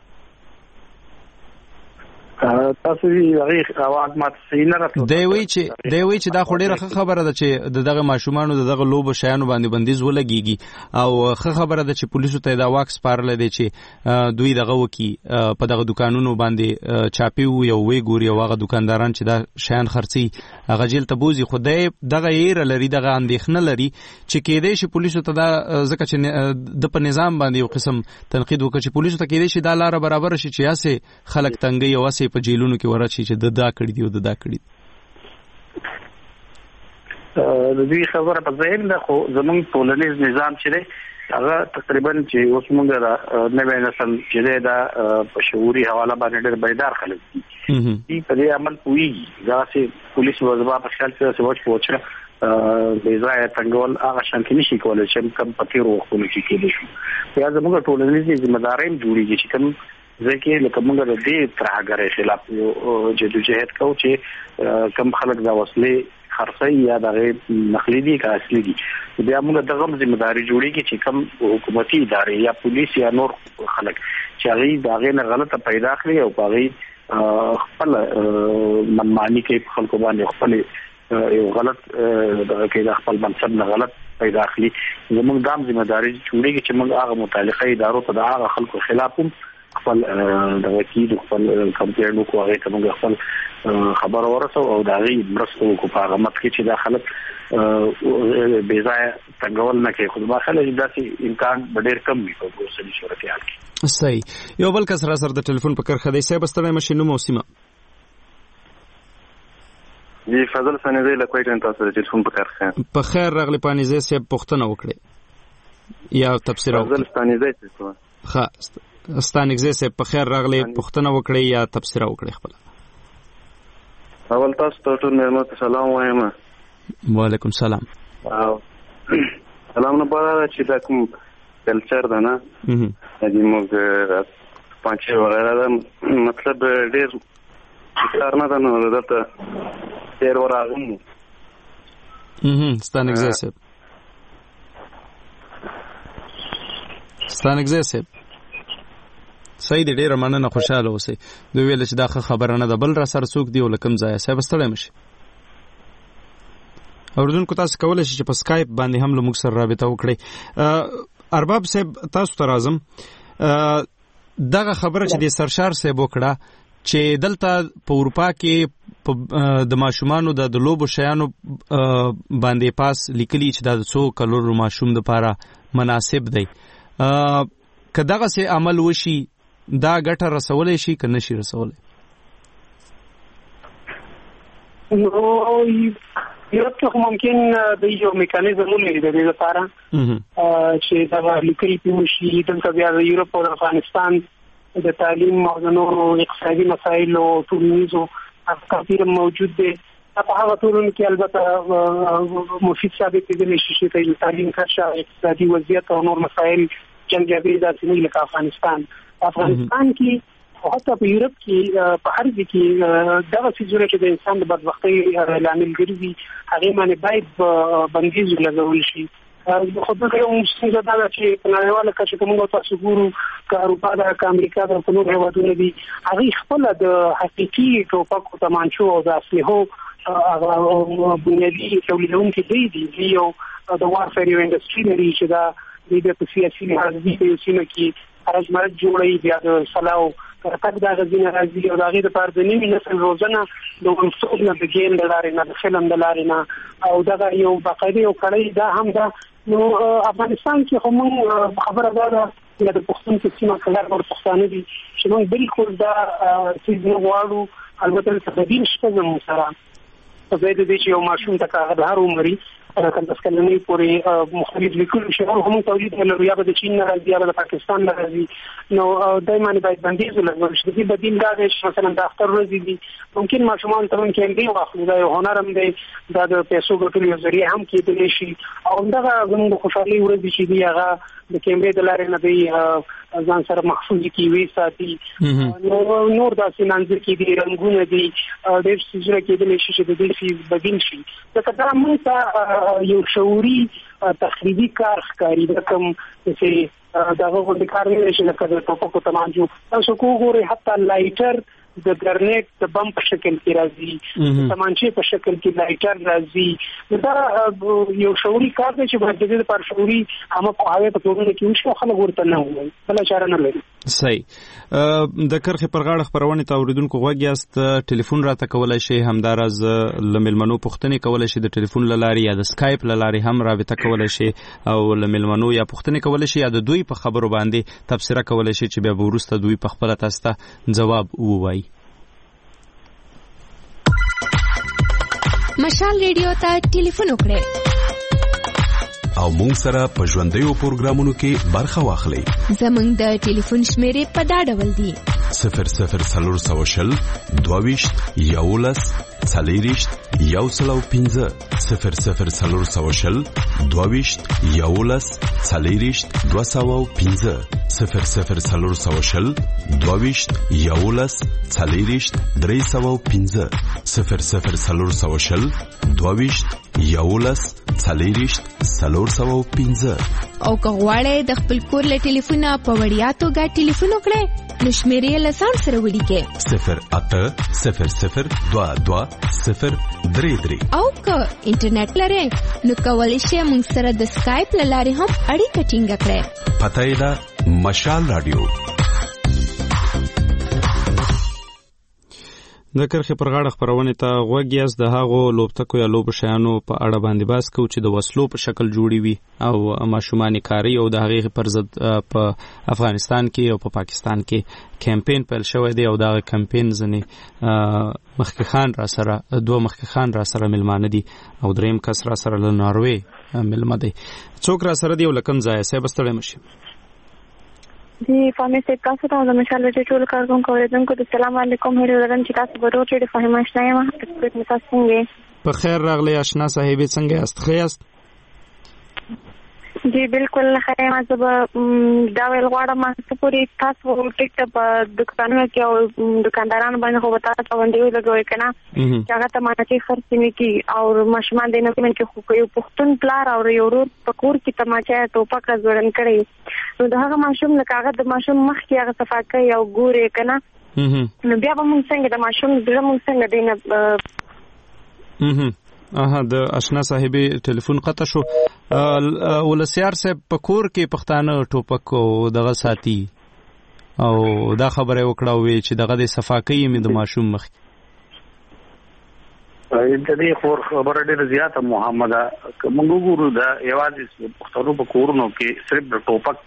تاسو یې هغه اواز مات سینه راته دی وی چې دی وی چې دا خو ډیره خبره ده چې دغه ماشومان دغه لوب شیانو باندې بندیز ولګيږي او ښه خبره ده چې پولیسو ته دا واکس پارل دي چې دوی دغه وکي په دغه دکانونو باندې چاپی یو وی ګوري او هغه دکانداران چې دا شیان خرڅي هغه جیل ته بوزي خدای دغه یې لري دغه اندېښنه لري چې کېدې شي پولیسو ته دا ځکه چې د په نظام باندې یو قسم تنقید وکړي چې پولیسو ته کېدې شي دا لار برابر شي چې یاسه خلک تنګي او واسه په جیلونو کې ورشي چې د دا کړی دی او د دا کړی د دې خبره په ځین ده خو زمونږ ټولنیز نظام چې دی هغه تقریبا چې اوس موږ را نوې نسل چې دا په شعوري حواله باندې ډېر بیدار خلک دي چې په دې عمل کوي دا چې پولیس وظیفه په خپل سره سوچ پوښتنه د ځای څنګهول هغه شانتي نشي کولای چې کوم پکې وروخونه چې کېدې شو یا زموږ ټولنیز ذمہ داري جوړیږي چې کوم ځکه لکه موږ د دې ترهګرۍ خلاف یو جدوجہد کوو چې کم خلک دا وسلې خرڅي یا د نقلي دي کا اصلي دي بیا موږ دغه ذمہ داري جوړیږي چې کم حکومتي ادارې یا پولیس یا نور خلک چې هغه دغه نه غلطه پیدا کړی او هغه خپل منمانی کې خلکو باندې خپل یو غلط دغه کې خپل منصب نه غلط پیدا کړی زموږ دام ذمہ داري جوړیږي چې موږ هغه متعلقه ادارو ته د هغه خلکو خلاف خپل د وکیل خپل کمپیر نو کوه ته موږ خپل خبر ورسو او دا غي مرستو کو په غمت کې چې داخله بے ځای څنګهول نه کې خو ما خلک داسې امکان ډېر کم وي په اوسنۍ صورتحال کې صحیح یو بل کس را سره د ټلیفون په کرخه دی صاحب ستړی مشینو موسمه جی فضل سنیزه لکویټ تاسو د ټلیفون په کرخه په خیر راغلی پانیزه صاحب پښتنه وکړي یا تفسیر وکړي فضل سنیزه څه ښه ستانګزه سه په خیر راغلی پښتنه وکړي یا تفسیر وکړي خپل اول تاسو ته ټول نعمت سلام وایم وعلیکم سلام او سلام نه پاره چې دا کوم کلچر ده نه دې موږ پانچه وغیرہ مطلب ډېر کار نه ده نو دلته ډېر ورغلی هم ستانګزه سه ستانګزه سه صحیح دی ډیره مننه خوشاله اوسئ دوی ویل چې دا خبره نه ده بل را سره څوک دی ولکم ځای صاحب ستړی مشي اوردونکو تاسو کولای شئ چې په سکایپ باندې هم له موږ سره رابطه وکړئ ارباب صاحب تاسو ته راځم دغه خبره چې د سرشار صاحب وکړه چې دلته په اروپا کې د ماشومانو د لوبو شیانو باندې پاس لیکلي چې د څو کلورو ماشوم لپاره مناسب دی که دغه سه عمل وشي دا ګټه رسولای شي که نشي رسولای نو یو څه ممکن د یو میکانیزم ولري د دې لپاره چې دا لیکلي وشي دلته بیا د یورپ او افغانستان د تعلیم او د نورو اقتصادي مسایلو ټولنیزو افکار موجود دي په هغه ټولنه کې البته مفید ثابت دي چې د تعلیم کارشه اقتصادي وضعیت او نور مسایل جنګیابي د سیمې لکه افغانستان افغانستان کې حتی په یورپ کې په هر ځای کې دغه څیزونه چې د انسان د بدبختۍ لامل ګرځي هغه باندې باید بندیز لګول شي خو دا یو څه دا چې په نړیواله کچه کومه تاسو ګورو که اروپا د امریکا د نور هیوادونو دي هغه خپل د حقيقي ټوپکو تمانچو او د اسلحو بنیادي تولیدونکي دي دي یو د وارفیر انډستری لري چې دا د سیاسي لحاظ دي په سیمه کې هرڅ مرګ جوړي بیا د سلاو تک دا غزینه راځي او دا غیر پر د نیمه نسل روزنه د ونسوب نه د ګیم د لارې نه د فلم د لارې نه او دا یو باقاعده یو کړی دا هم دا نو افغانستان کې هم خبره ده چې د پښتون په سیمه کې لږ پښتانه دي چې موږ بالکل دا چې غواړو البته د دین شته زموږ سره په دې د دې چې یو ماشوم د کاغذ هر عمرې راکړل کلنې پورې مختلف لیکل شي هم تولید لري یا د چین نه راځي یا د پاکستان نه راځي نو دایمه باید بندیز لګول شي د بدیل دا چې مثلا د اختر ورځې دي ممکن ماشومان ته مونږ کې دی واخلو دا یو هنر هم دی دا د پیسو ګټلو یو ذریعہ هم کېدلی شي او دا زموږ خوشحالي ورځي چې دی هغه د کیمرې د لارې نه دی ځان سره محفوظ کی وی ساتي نو نور د سینانځ کې دی رنگونه دي د سيزره کې د لشي چې د دې شي بدیل شي دا کله موږ ته یو شعوري تخریبي کار ښکاري د کوم چې دغه غوډ کار نه شي لکه د ټوپکو تمانچو تاسو وګورئ حتی لایټر د ګرنیټ د بم په شکل کې راځي تمانچې په شکل کې لایټر راځي دا یو شعوري کار دی چې باید د دې لپاره شعوري عامه قواعد په توګه کې وشي خلک ورته نه وایي بل چاره نه لري صحیح د کرخې پر غاړه خبرونه ته اوریدونکو غوږ یاست ټلیفون راته کولای شي همدارز لملمنو پښتنې کولای شي د ټلیفون لاري یا د سکایپ لاري هم رابطه کولای شي او لملمنو یا پښتنې کولای شي یا د دوی په خبرو باندې تبصره کولای شي چې بیا ورسته دوی په خپل تاسو ته جواب ووایي مشال ریډیو ته ټلیفون وکړئ او مونږ سره په ژوندیو پروګرامونو کې برخه واخلئ زمونږ د ټلیفون شمیرې په دا ډول دي صفر صفر څلور سوه شل دوه ویشت یولس څلېرویشت یو سل او پنځه صفر صفر څلور سوه شل دوه ویشت یولس څلېرویشت دوه سوه او پنځه صفر صفر څلور سوه شل دوه ویشت یولس څلېرویشت درې سوه او پنځه صفر صفر څلور سوه شل دوه ویشت یولس څلېرویشت څلور سوه او پنځه او که غواړئ د خپل کور له ټلیفونه په وړیا توګه ټلیفون وکړئ نو شمیرې له ځان سره ولیکئ صفر اته صفر صفر دوه دوه صفر درې درې او که انټرنیټ لرئ نو کولی شئ موږ سره د سکایپ له لارې هم اړیکه ټینګه کړئ پته یې ده مشال رادیو د کرخې پر غاړه خبرونه ته غوږ یاست د هغو لوبتکو یا لوبو شیانو په اړه باندې باس کوو چې د وسلو په شکل جوړي وي او ماشومان کاری او د هغې پر ضد په افغانستان کې او په پاکستان کې کمپین پیل شوی دی او دا کمپین ځنې مخکې خان را سره دوه مخکې خان را سره ملمانه دي او دریم کس را سره له ناروې ملمه دی څوک را سره دی او لکم ځای صاحب ستړی مشي जी फामे से का सता د مشال د ټول کارکونکو اوریدونکو السلام علیکم هر ورځ چې تاسو به روټ د فهمه شنه ما سپیټ متاسو څنګه په خیر راغلی آشنا صاحب څنګه است خیاست جی بالکل خیر ما زه دا ویل غواړم چې پوری تاسو ټیک په دکانونو کې او دکاندارانو باندې خو تاسو باندې لګوي کنه چې هغه ته مانه کې خرڅ نه کی او مشمان دینه کې خو یو پښتون پلار او یو ورور پکور کې تماچا ټوپک ځورن کړی نو دا هغه ماشوم نه کاغذ د ماشوم مخ کې هغه صفا کوي او ګوري کنه نو بیا به موږ څنګه د ماشوم د موږ څنګه دینه اها د آشنا صاحبې ټلیفون قطع شو ولسیار صاحب پکور کې پښتانه ټوپک او دغه ساتي او دا خبره وکړه وی چې دغه د صفاکۍ می د ماشوم مخ د دې خور خبره ډېره زیاته محمد موږ ګورو دا یوازې پښتنو په کورونو کې صرف د ټوپک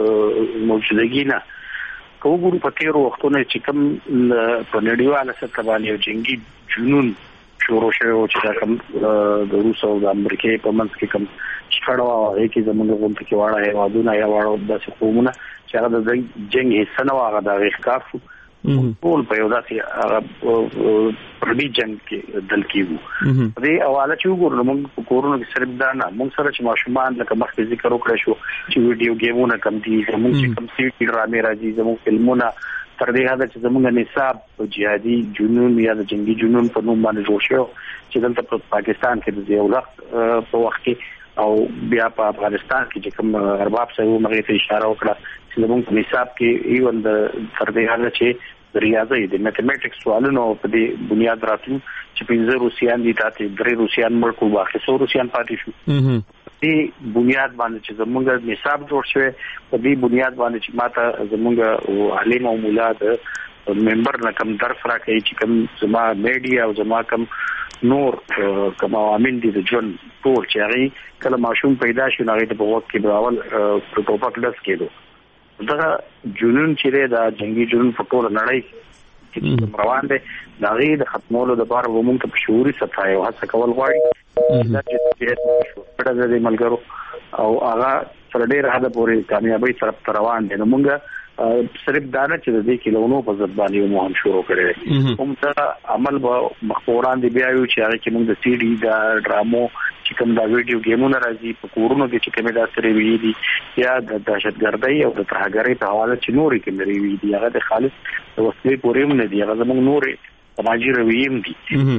موجودګي نه کوګورو په تیرو وختونو چې کوم په نړیواله سطح باندې جنگي جنون شروع شوی و چې دا کوم د روس او د امریکای په منځ کې کوم شخړه وه کې زموږ غونډه کې واړه هیوادونه یا واړه داسې قومونه چې هغه د جنګ حصه نه وه هغه د هغې ښکار شو ټول په یو داسې هغه پردي جنګ کې دل کېږو په دې حواله چې وګورو نو موږ په کورونو کې صرف دا نه موږ سره چې ماشومان لکه مخکې ذکر وکړی شو چې ویډیو ګیمونه کم دي زموږ چې کم سي ټي ډرامې راځي زموږ فلمونه تر دې حد چې زموږ نصاب په جهادي جنون یا د جنگي جنون په نوم باندې جوړ شو چې دلته په پاکستان کې د یو وخت په وخت کې او بیا په افغانستان کې چې کوم ارباب سره موږ ته اشاره وکړه چې زموږ نصاب کې ایون د تر دې حد چې د ریاضي د میتھمیټکس سوالونو په دې بنیاد راتلو چې پنځه روسیان دي تاسو درې روسیان مړ کو باقي څو روسیان پاتې شو دې بنیاد باندې چې زموږ نصاب جوړ شوی په دې بنیاد باندې چې ماته زموږ عالم او مولا د ممبر نه کوم درس راکړي چې کوم زما میډیا او زما کوم نور کوم عوامل دي د ژوند ټول چې هغه کله ماشوم پیدا شو هغه د بوت کې براول پروتوپاک داس کېدو دا جنون چې دا جنگي جنون په ټول نړۍ چې روان دي دا غي د ختمولو د بار ومنګ په شعوري سطح او هڅه کول غواړي دا چې په دې ملګرو او هغه سره ډېر حد پورې کامیابی طرف روان دي نو موږ صرف دانه چې د دې کلونو په ځد باندې مو هم شروع کړی هم دا عمل به مخوران دي بیا یو چې هغه کې موږ د سی ډي دا ډرامو چې کوم دا ویډیو ګیمونه راځي په کورونو کې چې کومه دا سره وی دي یا د دهشتګردۍ او د ترهګرۍ په حواله چې نورې کومې وی دي هغه د خالص د وسلې پورې نه دي هغه زموږ نورې سماجی رویم دي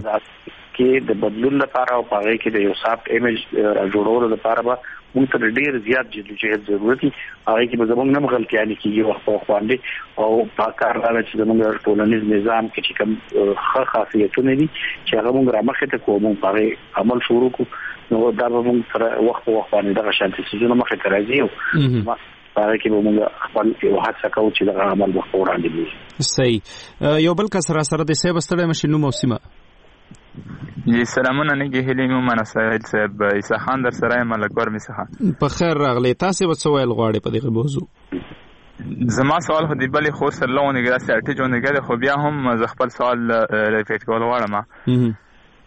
کې د بدلون لپاره او هغه کې د یو سافټ ایمیج جوړولو لپاره به موږ ته ډېر زیات جدوجہد ضرورت دي هغه کې به زموږ نه غلطیانې کیږي وخت په باندې او په کار راځي چې زموږ ټولنیز نظام کې چې کوم ښه خاصیتونه دي چې هغه موږ رامخې ته کوو موږ په عمل شروع کوو نو دا به موږ سره وخت په وخت باندې دغه شانتي څه مخې ته راځي او هغه کې به موږ خپل یو هڅه کوو چې دغه عمل به وړاندې وي. صحیح یو بل کس را سره د سیب ستړی مشینو موسمه جی سلامونه نه کې هلي مو منه سهیل صاحب عیسی خان در سره ملکور می څخه په خیر راغلی تاسو به څه ویل غواړئ په دغه موضوع زما سوال خو دی بلې خو سره لونه ګراسي اټی جون ګره خو بیا هم ز خپل سوال ریپیټ کول غواړم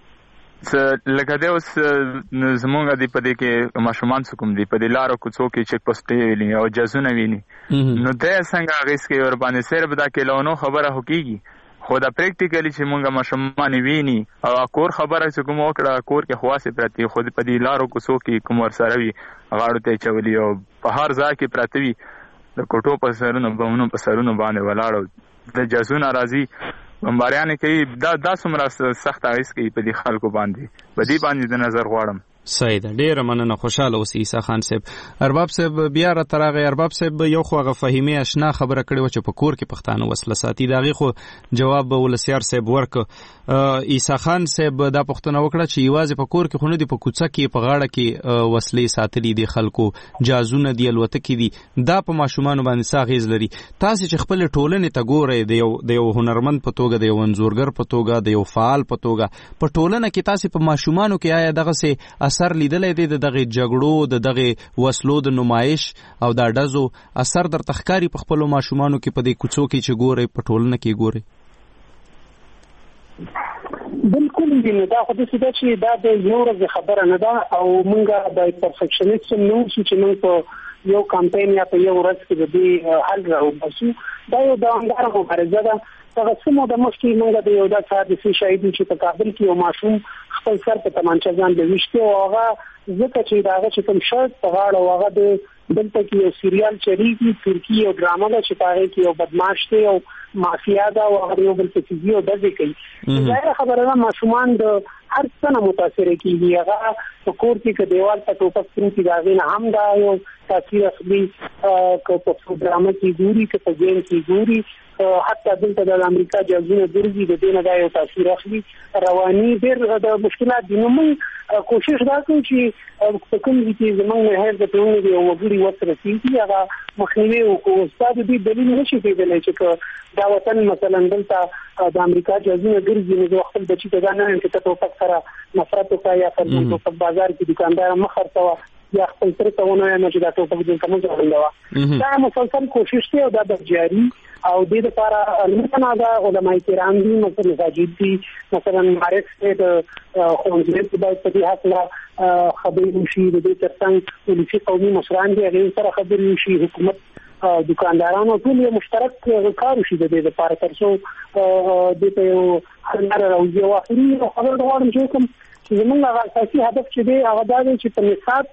څه لکه دا اوس زمونږ دی په دې کې ماشومان څوک دي په دې لارو کوڅو کې چک پوسټ ویلي او جزونه ویني نو دا څنګه غیس کې ور باندې سره بدا کې لونو خبره هکېږي خو دا پریکټیکلی چې مونږه ماشومان ویني او کور خبره چې کوم وکړه کور کې خواصه پرتی خو په دې لارو کوڅو کې کوم ور سره وي غاړو ته چولي او په هر ځای کې پرتی وي د کوټو په سرونو بمونو په سرونو باندې ولاړو د جزونه راځي بمباریان کوي دا دا څومره سخت ایس کوي په دې خلکو باندې په دې باندې د نظر غواړم. صحیح ده ډیره مننه خوشاله اوسئ عیسی خان صاحب. ارباب صاحب بیا را ترغه ارباب صاحب یو خو هغه فهیمه آشنا خبره کړې و چې په کور کې پښتانه وسله ساتي داغه خو جواب ولسیار صاحب ورک عیسی خان صاحب دا پښتنه وکړه چې یوازې په کور کې خونه دی په کوڅه کې په غاړه کې وسلې ساتلي دي خلکو جازونه دی الوتکې دي دا په ماشومان باندې ساغیز لري. تاسو چې خپل ټولنې ته ګورئ د یو د یو هنرمند په توګه د یو انځورګر په توګه د یو فعال په توګه په ټولنه کې تاسو په ماشومانو کې آیا دغه سه اثر لیدلې دي د دغه جګړو د دغه وسلو د نمایش او د ډزو اثر در تخکاری په خپل ماشومانو کې په دې کوڅو کې چې ګوري په ټولنه کې ګوري؟ بالکل دې دا خو دې څه چې دا د یو ورځې خبره نه ده او مونږه د پرفیکشنیست نو چې موږ په یو کمپاین یا په یو ورځ کې د دې حل راوباسو دا یو دوامداره مبارزه ده. هغه څه مو د مخکې موږ د یو د ساده شهید چې په کابل کې یو ماشوم خپل سر په تمانچه ځان د وشته او هغه ځکه چې داغه چې کوم شرط په غاړه هغه د دلته کې یو سیریال چریږي ترکی او ډرامه ده چې پاره کې یو بدمعاش دی او مافیا ده او هغه یو بل څه کیږي او دغه کوي دا خبره ده ماشومان د هر څه نه متاثر کیږي هغه په کور کې کې دیوال په ټوپک کې داغه نه هم دا یو تاثیر اخلي کو په ډرامه کې ګوري کې په ګیم کې ګوري حتی دلته د امریکا جزونه ګرځي د دې نه دا یو تاثیر اخلي رواني ډېر د مشکلات دي نو موږ کوشش دا کوو چې په کوم ځای کې زموږ هر د ټولنې دی او وګړي وسره سيږي هغه مخنیوي وکړو استاد دې دلیل نشي پیدلای چې دا وطن مثلا دلته د امریکا جزونه ګرځي نو خپل بچی ته دا نه چې ته په سره نفرت کوي یا فرض په بازار کې دکاندار مخر ته یا خپل سره ته ونه نه چې دا ټوپک دې کوم ځای ولوا دا مسلسل کوشش دی او دا د جاري او د دې لپاره علماء دا علماء کرام دي مثلا مساجد دي مثلا معرف د خوندې په دې په دې حق خبرې وشي د دې ترڅنګ پولیسي قومي مشران دي هغه سره خبرې وشي حکومت دکاندارانو ټول یو مشترک کار وشي د دې لپاره ترڅو د ته یو خلنار راوځي او اخري خبر غواړم چې کوم چې موږ هغه اساسي هدف چې دی هغه دا دی چې په نصاب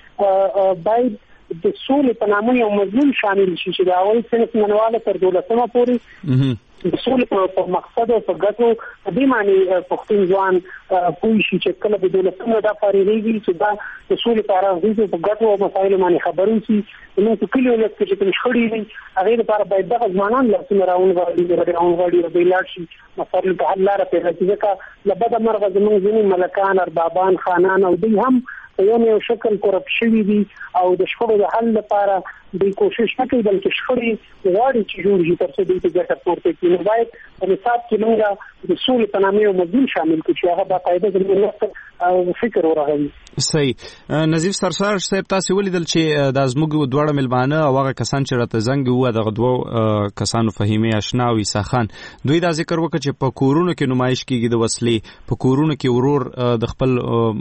کې باید د سولې په نامه یو مضمون شامل شي چې د اول صنف منواله تر دولسمه پورې د سولې په مقصد او په ګټو په دې معنی پښتون ځوان پوه شي چې کله د دولسمه دا فارغېږي چې دا د سولې په اړه د ګټو او مسایلو باندې خبرې شي نو په کلیو ولس کې چې مشخړي دي هغه لپاره باید د ځوانان لاسونه راونغاړي د راونغاړي او د لاړ شي مسایل په حل لاره پیدا شي ځکه لبد مرغه زموږ ځینې ملکان اربابان خانان او دوی هم یو یو شکل کورپ شوی دي او د شخړو د حل لپاره د کوشش نه کوي بلکې شخړې غواړي چې جوړ شي ترڅو د دې ګټه پورته کړي نو باید په نصاب کې موږ د سولې په نامه یو مضمون شامل کړو چې هغه باقاعده زموږ او فکر ورغوي. صحیح نظیف سرسار صاحب تاسو ولیدل چې د ازموږ دواړه ملمانه او هغه کسان چې راته زنګ وو دغه دوه کسانو فهیمه آشنا او عیسی خان دوی دا ذکر وکړي چې په کورونو کې نمایش کیږي د وسلې په کورونو کې ورور د خپل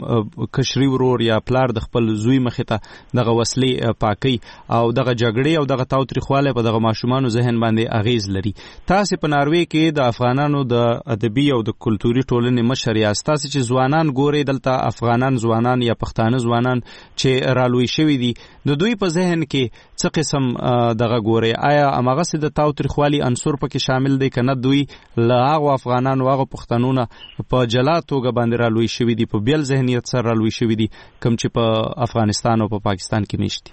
کشري ورور یا پلار د خپل زوی مخې ته دغه وسلې پاکي او دغه جګړې او دغه تاوتریخواله په دغه ماشومانو ذهن باندې اغیز لري. تاسو په ناروې کې د افغانانو د ادبي او د کلتوري ټولنې مشر یاست تاسو چې ځوانان ګوري دلته افغانان ځوانان یا پښتانه ځوانان چې رالوي شوی دي د دوی په ذهن کې څه قسم دغه ګوري آیا امغه سي د تاوتریخوالي عنصر پکې شامل دی کنه دوی له هغه افغانان او هغه پښتنونه په جلا توګه باندې رالوي شوی دي په بیل ذهنیت سره رالوي شوی دي کوم چې په افغانستان او په پاکستان کې نشته.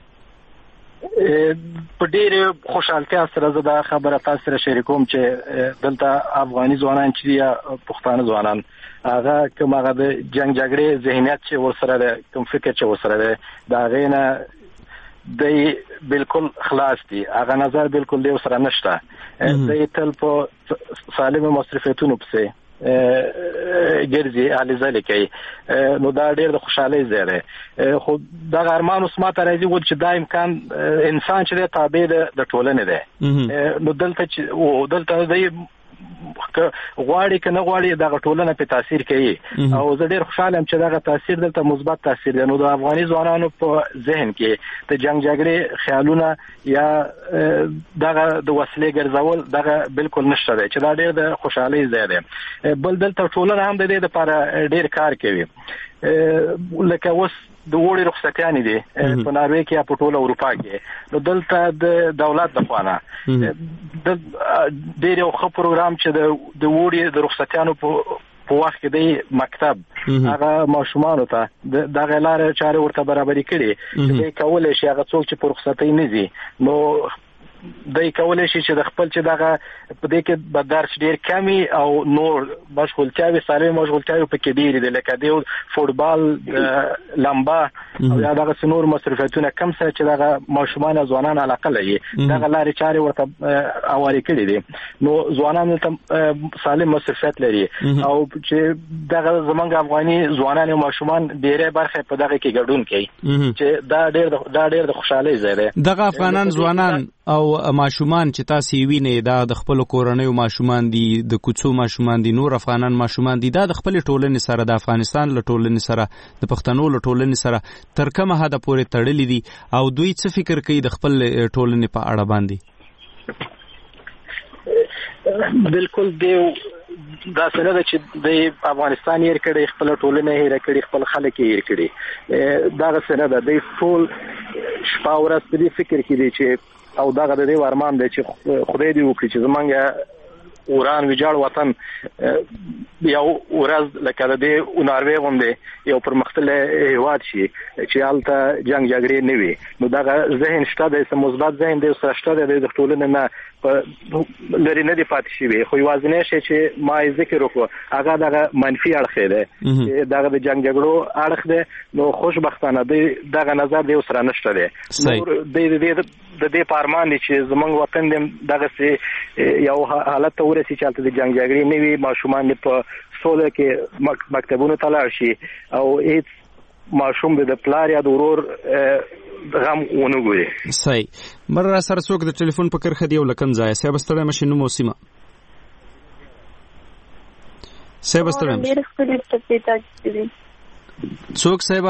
په ډېر خوشحالتیا سره زه دا خبره تاسو سره شریکوم چې دلته افغاني ځوانان چې یا پښتانه ځوانان هغه کوم هغه د جنگ جګړې ذهنیت چې ورسره ده کوم فکر چې ورسره ده دا غینه د بالکل خلاص دي هغه نظر بالکل دی سره نشته د تل په سالم مصرفیتونو پسې ګرځي الیزل کوي نو دا ډېر د خوشحالۍ زیاده خو دا ارمان اوس ماته راځي و چې دا امکان انسان چې تابع د ټولنې ده نو دلته چې او دلته د غواړي کنه غواړي دا ټولنه په تاثیر کوي او زه ډېر خوشاله یم چې دا تاثیر دلته مثبت تاثیر دی نو د افغاني ځوانانو په ذهن کې د جنگ جګړې خیالونه یا دغه د وسلې ګرځول دغه بالکل نشته دی چې دا ډېر د خوشحالۍ ځای دی بل دلته ټولنه هم د دې لپاره ډېر کار کوي لکه اوس د وړي رخصتیانې دي په ناروې کې یا په ټوله اروپا کې نو دلته د دولت د خوانه د ډېر یو ښه پروګرام چې د د وړي د رخصتیانو په په وخت کې د مکتب هغه ماشومانو ته دغه لارې چارې ورته برابرې کړي چې کولای شي هغه څوک چې په رخصتۍ نه ځي نو دای کولای شي چې د خپل چې دغه په دې کې به درس ډیر کمی او نور مشغولتیاوي سالمه مشغولتیاوي په کې ډیر دي لکه د فوتبال لمبا او یا دغه سنور مصرفیتونه کم څه چې دغه ماشومان ځوانان علاقه لري دغه لارې چارې ورته اواري کړي دي نو ځوانان ته سالم مصرفیت لري او چې دغه زمونږ افغاني ځوانان او ماشومان ډیره برخه په دغه کې ګډون کوي چې دا ډیر دا ډیر د خوشحالۍ ځای دی دغه افغانان ځوانان او ماشومان چې تاسو وینئ دا د خپل کورنۍ ماشومان دي د کوڅو ماشومان دي نور افغانان ماشومان دي دا د خپل ټولنې سره د افغانستان له ټولنې سره د پښتنو له ټولنې سره تر کومه حد پورې تړلې دي او دوی څه فکر کوي د خپل ټولنې په اړه باندې بالکل دی دا څنګه ده چې د افغانستان یې کړي خپل ټولنه یې کړي خپل خلک یې کړي دا څنګه ده د ټول شپه ورځ په دې فکر کې دي چې او دا د دې ورمان دی چې خدای دې وکړي چې زمونږ وران ویجاړ وطن یو ورځ لکه د ناروې غوندې یو پرمختللی هیواد شي چې هلته جنګ جګړې نه وي نو دغه ذهن شته دی څه مثبت ذهن دی ورسره شته دی د ټولنې نه لرې نه دی پاتې شوی خو یوازینی شی چې ما یې ذکر وکړو هغه دغه منفي اړخ دی چې دغه د جنګ جګړو اړخ دی نو خوشبختانه دی دغه نظر دی ورسره نشته دی نور د دې په ارمان دی چې زموږ وطن دی دغسې یو حالت ته ورسي چې هلته د جنګ جګړې نه وي ماشومان دې په سوله کې مکتبونو ته لاړ شي او هیڅ ماشوم د پلار یا د ورور غم ونه ګوري. صحیح. مر را سره څوک د ټلیفون په کرخه دی او لکم ځای صاحب ستړی مشي نو موسمه صاحب ستړی ډېر خپل ته دي څوک صاحب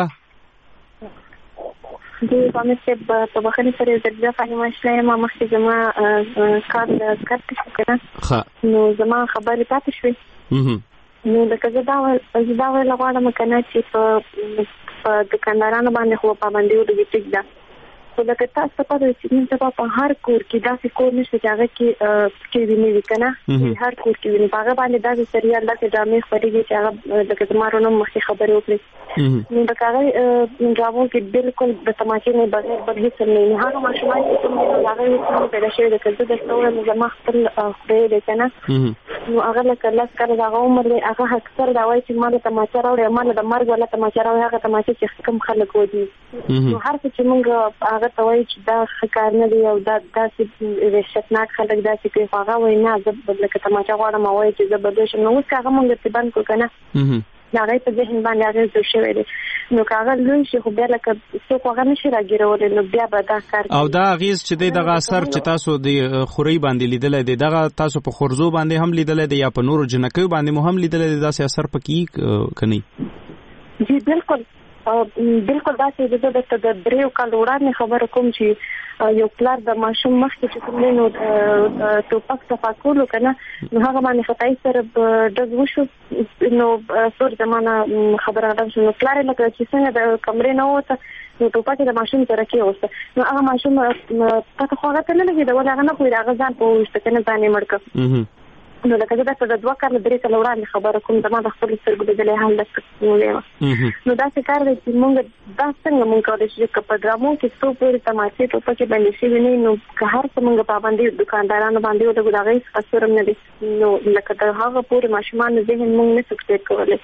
دی باندې چې په بخښنې سره د فاهمه شلای ما مخکې زما کار د کارت شو کنه ها نو زما خبرې پاتې شوې نو د کزه دا دا ویل غواړم کنه چې په په دکاندارانو باندې خو پابندي ولګي ټیک ده خو لکه تاسو په دې چې موږ په هر کور کې داسې کور نشته چې هغه کې کې ویني کنه هر کور کې ویني هغه باندې دا سریال د ډرامې خبرې چې هغه د کتمارونو مخې خبرې وکړي نو د کاغذ ډرامو کې بالکل د تماشې نه بغیر بل هیڅ نه هغه ماشومان چې موږ هغه یې پیدا شوی د کله د څورو زما خپل خپل دی کنه نو هغه لکه لاس کار دا عمر دی هغه اکثر دا وایي چې مال تماشا راوړي مال د مرګ ولا تماشا راوړي هغه تماشې چې کوم خلک ودی نو هر څه چې موږ هغه ته وایي چې دا ښکار نه دی او دا داسې وحشتناک خلک داسې کوي هغه وایي نه زه لکه تماشا غواړم وایي چې زه بدل شم نو اوس هغه موږ ته بند کړو کنه هغه په ذهن باندې هغه څه شوی دی نو هغه لوی شي خو بیا لکه څوک هغه نشي راګیرولای نو بیا به دا کار او دا غیز چې دغه اثر چې تاسو د خوري باندې لیدل دي دغه تاسو په خورزو باندې هم لیدل دي یا په نورو جنکو باندې مو هم لیدل دي داسې اثر پکې کني جی بالکل بالکل دا چې د د دریو کال وړاندې خبره کوم چې یو پلار د ماشوم مخکې چې کوم نو ټوپک صفا کولو کنه نو هغه باندې خدای سره د وشو نو سور زمانہ خبره راځي نو پلار لکه چې څنګه د کمرې نه وته نو ټوپک د ماشوم سره کې اوسه نو هغه ماشوم پته خو هغه ته نه لګي دا ولا هغه نه پوي هغه ځان په وشته کنه ځان یې مړک نو لکه دا د دوه کال درې کال وړاندې خبره کوم زما د خپل سترګو د دلې حال لکه نو دا څه کار دی چې موږ دا څنګه موږ کولی شو چې په ډرامو کې څو پورې تماشې ټوپکې باندې شوي نه نو که هر څه موږ پابندي دکاندارانو باندې ولګو د هغې څخه اثر هم نه دی نو لکه تر هغه پورې ماشومان ذهن موږ نه شو کټ کولی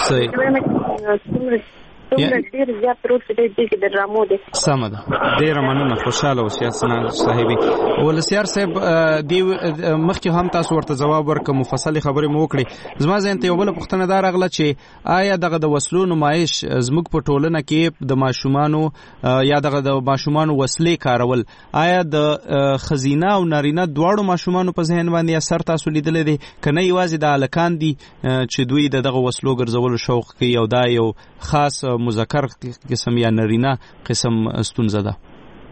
څومره ډیر زیات روټ دی چې د ډرامو دی سمه ده ډیره مننه خوشاله اوسئ سنا صاحبي ولسیار صاحب دی مخکې هم تاسو ورته جواب ورکړ مفصل خبرې مو وکړي زما ځین ته یو بل پوښتنه دار غله چې آیا دغه د وسلو نمایش زموږ په ټولنه کې د ماشومانو یا دغه د ماشومانو وسلې کارول آیا د خزینه او نارینه دواړو ماشومانو په ذهن باندې اثر تاسو لیدل دي کنه یوازې د الکان دي چې دوی دغه وسلو ګرځولو شوق کوي او دا یو خاص مذکر قسم یا نارینه قسم ستونزه ده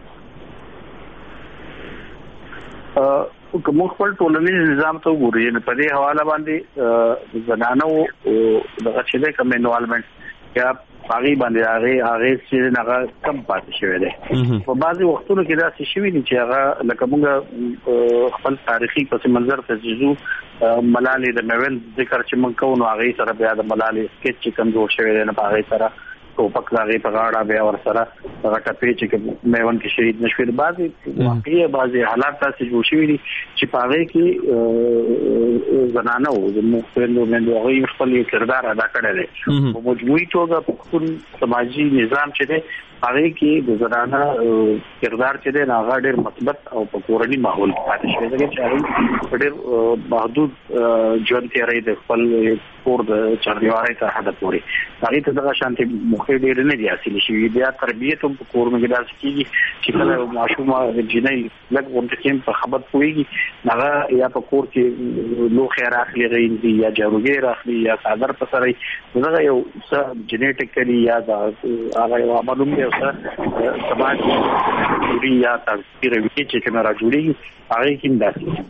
کوم خپل ټولنیز نظام ته وګورئ نو په دې حواله باندې زنانو دغه چې د کوم انوالمنت یا باغی باندې هغه هغه چې هغه کم پاتې شوی دی په بعضي وختونو کې دا څه شوی دي چې هغه لکه موږ خپل تاریخي پس منظر ته ځو ملالۍ د میوند ذکر چې موږ کوو نو هغه سره بیا د ملالۍ سکیچ چې کوم جوړ شوی دی نه هغه سره ټوپک لاغي په غاړه بیا ور سره هغه ټپې چې میوند کې شهید نشوي بعضي واقعي بعضي حالات تاسو جوړ شوی دي چې پاره کې زنانه او د مختلفو منځو خپل کردار ادا کړی دی په مجموعي توګه په سماجی نظام چې دی هغه کې د زنانه کردار چې دی هغه ډېر مثبت او په کورنی ماحول پاتې شوی دی چې هغه ډېر محدود ژوند تیری د خپل کور د چاردیواري ته حد پورې هغه ته دغه شانتي مخې ډېر نه دی حاصل شوی بیا تربیته په کورونو کې داسې کیږي چې کله ماشومه جنۍ لږ ورته په خبر پويږي هغه یا په کور کې لو خیر اخلي غوښتي یا جاروګي راخلي یا صادر پسري دغه یو څه جنیټیکلی یا هغه یو معلوم دی چې سماج جوړي یا تاثیر وکړي چې کومه را جوړي هغه کې داسې کیږي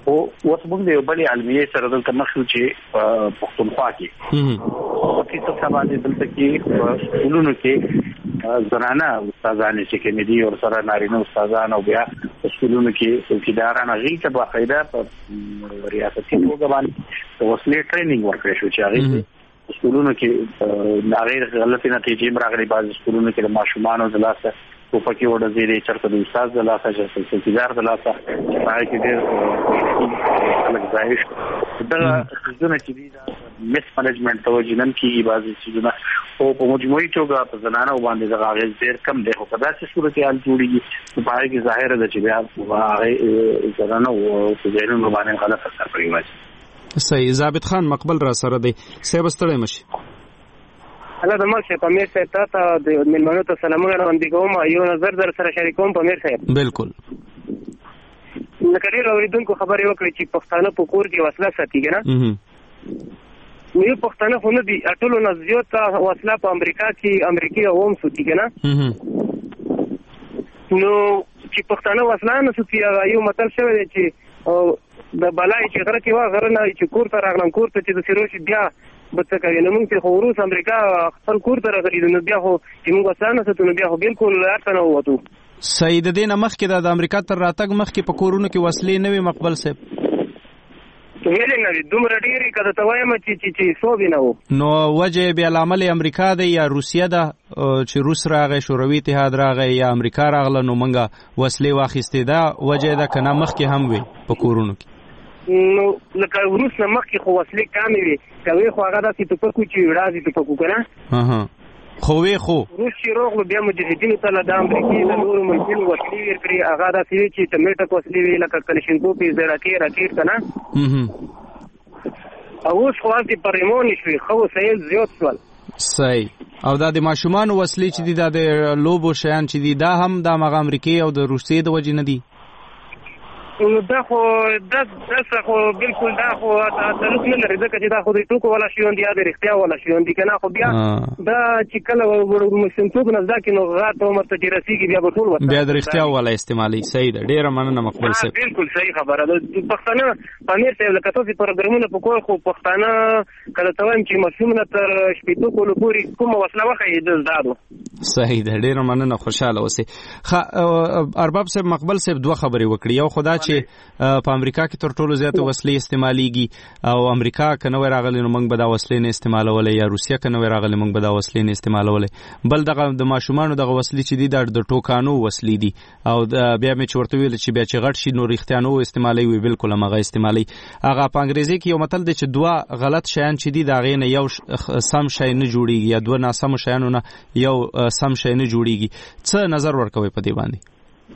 او اوس موږ د یو بل علمي سره دلته مخکې چې پښتونخوا کې او په څه باندې دلته کې سکولونو کې زنانه استادانې چې کېندي او سره نارینه استادان او بیا سکولونو کې څوکیداران هغه ته باقاعده په ریاستي توګه باندې وسلې ټریننګ ورکړي شو چې هغه سکولونو کې د غیر غلطي نتیجې راغلي بعض سکولونو کې د ماشومانو د لاسه په پکې وړه زیرې چرته د استاد د لاسه چې څوکیدار د لاسه چې هغه کې ډېر الګ ځایش دا څنګه چې دی میس منیجمنت توجینن کې بعض څه او په مجموعي توګه په زنانه باندې د غاغې ډېر کم دی خو په داسې صورت حال جوړیږي په پای کې ظاهر ده چې بیا هغه زنانه او په ځینو باندې غلط اثر پرېږي. صحیح. ضابط خان مقبل را سره دی سیب ستړی مشي الله د مخ په میر صاحب ته د ملمنو ته سلامونه وړاندې کوم یو نظر در سره شریکوم په میر صاحب. بالکل. لکه ډېر اوریدونکو خبرې وکړي چې پښتانه په کور کې وسله ساتي کنه نو پښتانه خو نه دي ټولو نه زیات وسله په امریکا کې امریکای اوم ساتي کنه نو چې پښتانه وسله نه ساتي یو مطلب شوی دی چې د بلای چې غره کې وا غره نه چې کور ته راغلم کور ته چې د سیروش بیا بته کوي نو موږ خو روس امریکا خپل کور ته راغلي نو بیا خو چې موږ وسانه ستو نو بیا خو بالکل ارته نه وته. سید دین مخکې د امریکا تر راتګ مخکې په کورونو کې وسلې نه وي مقبل صاحب ویلې نه وي دومره ډېری کده ته وایم چې چې چې سو بي نه وو نو وجه بیا لامل امریکا دی یا روسیا ده چې روس راغی شوروي اتحاد راغی یا امریکا راغله نو موږ وسلې واخیستې ده وجه ده کنه مخکې هم وي په کورونو کې نو لکه روس نه مخکې خو وسلې کامې وي کوي خو هغه داسې ټوپکو چې راځي ټوپکو کنه اها خو وی خو روس چې روغ بیا مجاهدینو ته د امریکای د نورو ملکونو وسلې ورکړي هغه داسې چې ټمیټو وسلې وی لکه کلشینکوف یې راکې راکې کنه اها او اوس خو دې پرېمون شوي خو سیل زیات سوال صحیح او دا د ماشومان وسلې چې دي د لوبو شیان چې دي دا هم د مغ امریکای او د روسیې د وجې نه دي دا خو دا دا خو بالکل دا خو تعلق نه لري ځکه چې دا خو د ټوکو ولا شيون دي د رښتیا ولا شيون دي کنه خو بیا دا چې کله مسلمانتوب نه ځکه نو غاټ عمر ته رسیږي بیا به ټول وته بیا د رښتیا ولا استعمالي صحیح ده ډیره مننه مقبل صاحب بالکل صحیح خبره ده پښتانه پامیر صاحب لکه تاسو پروګرامونه په کوه خو پښتانه کله ته وایم چې مسلمانه تر شپېتو کولو پورې کوم وسله وخی د زدادو صحیح ده ډیره مننه خوشاله اوسئ. ارباب صاحب مقبل صاحب دوه خبرې وکړي یو خدا چې په امریکا کې تر ټولو زیات وسلې استعماليږي او امریکا کنه راغلی نو موږ به دا وسلې نه استعمالولې یا روسیا کنه راغلی موږ به دا وسلې نه استعمالولې بل دغه د ماشومانو دغه وسلې چې دي د ټوکانو وسلې دي او بیا مې چورته ویل چې بیا چې غټ شي نو رښتیانو استعمالي وي بالکل هغه استعمالي هغه په انګریزي کې یو متل دی چې دوه غلط شیان چې دي دا غي نه یو سم شی نه جوړیږي یا دوه ناسم شیانو نه یو سم شی نه جوړیږي څه نظر ورکوي په دې باندې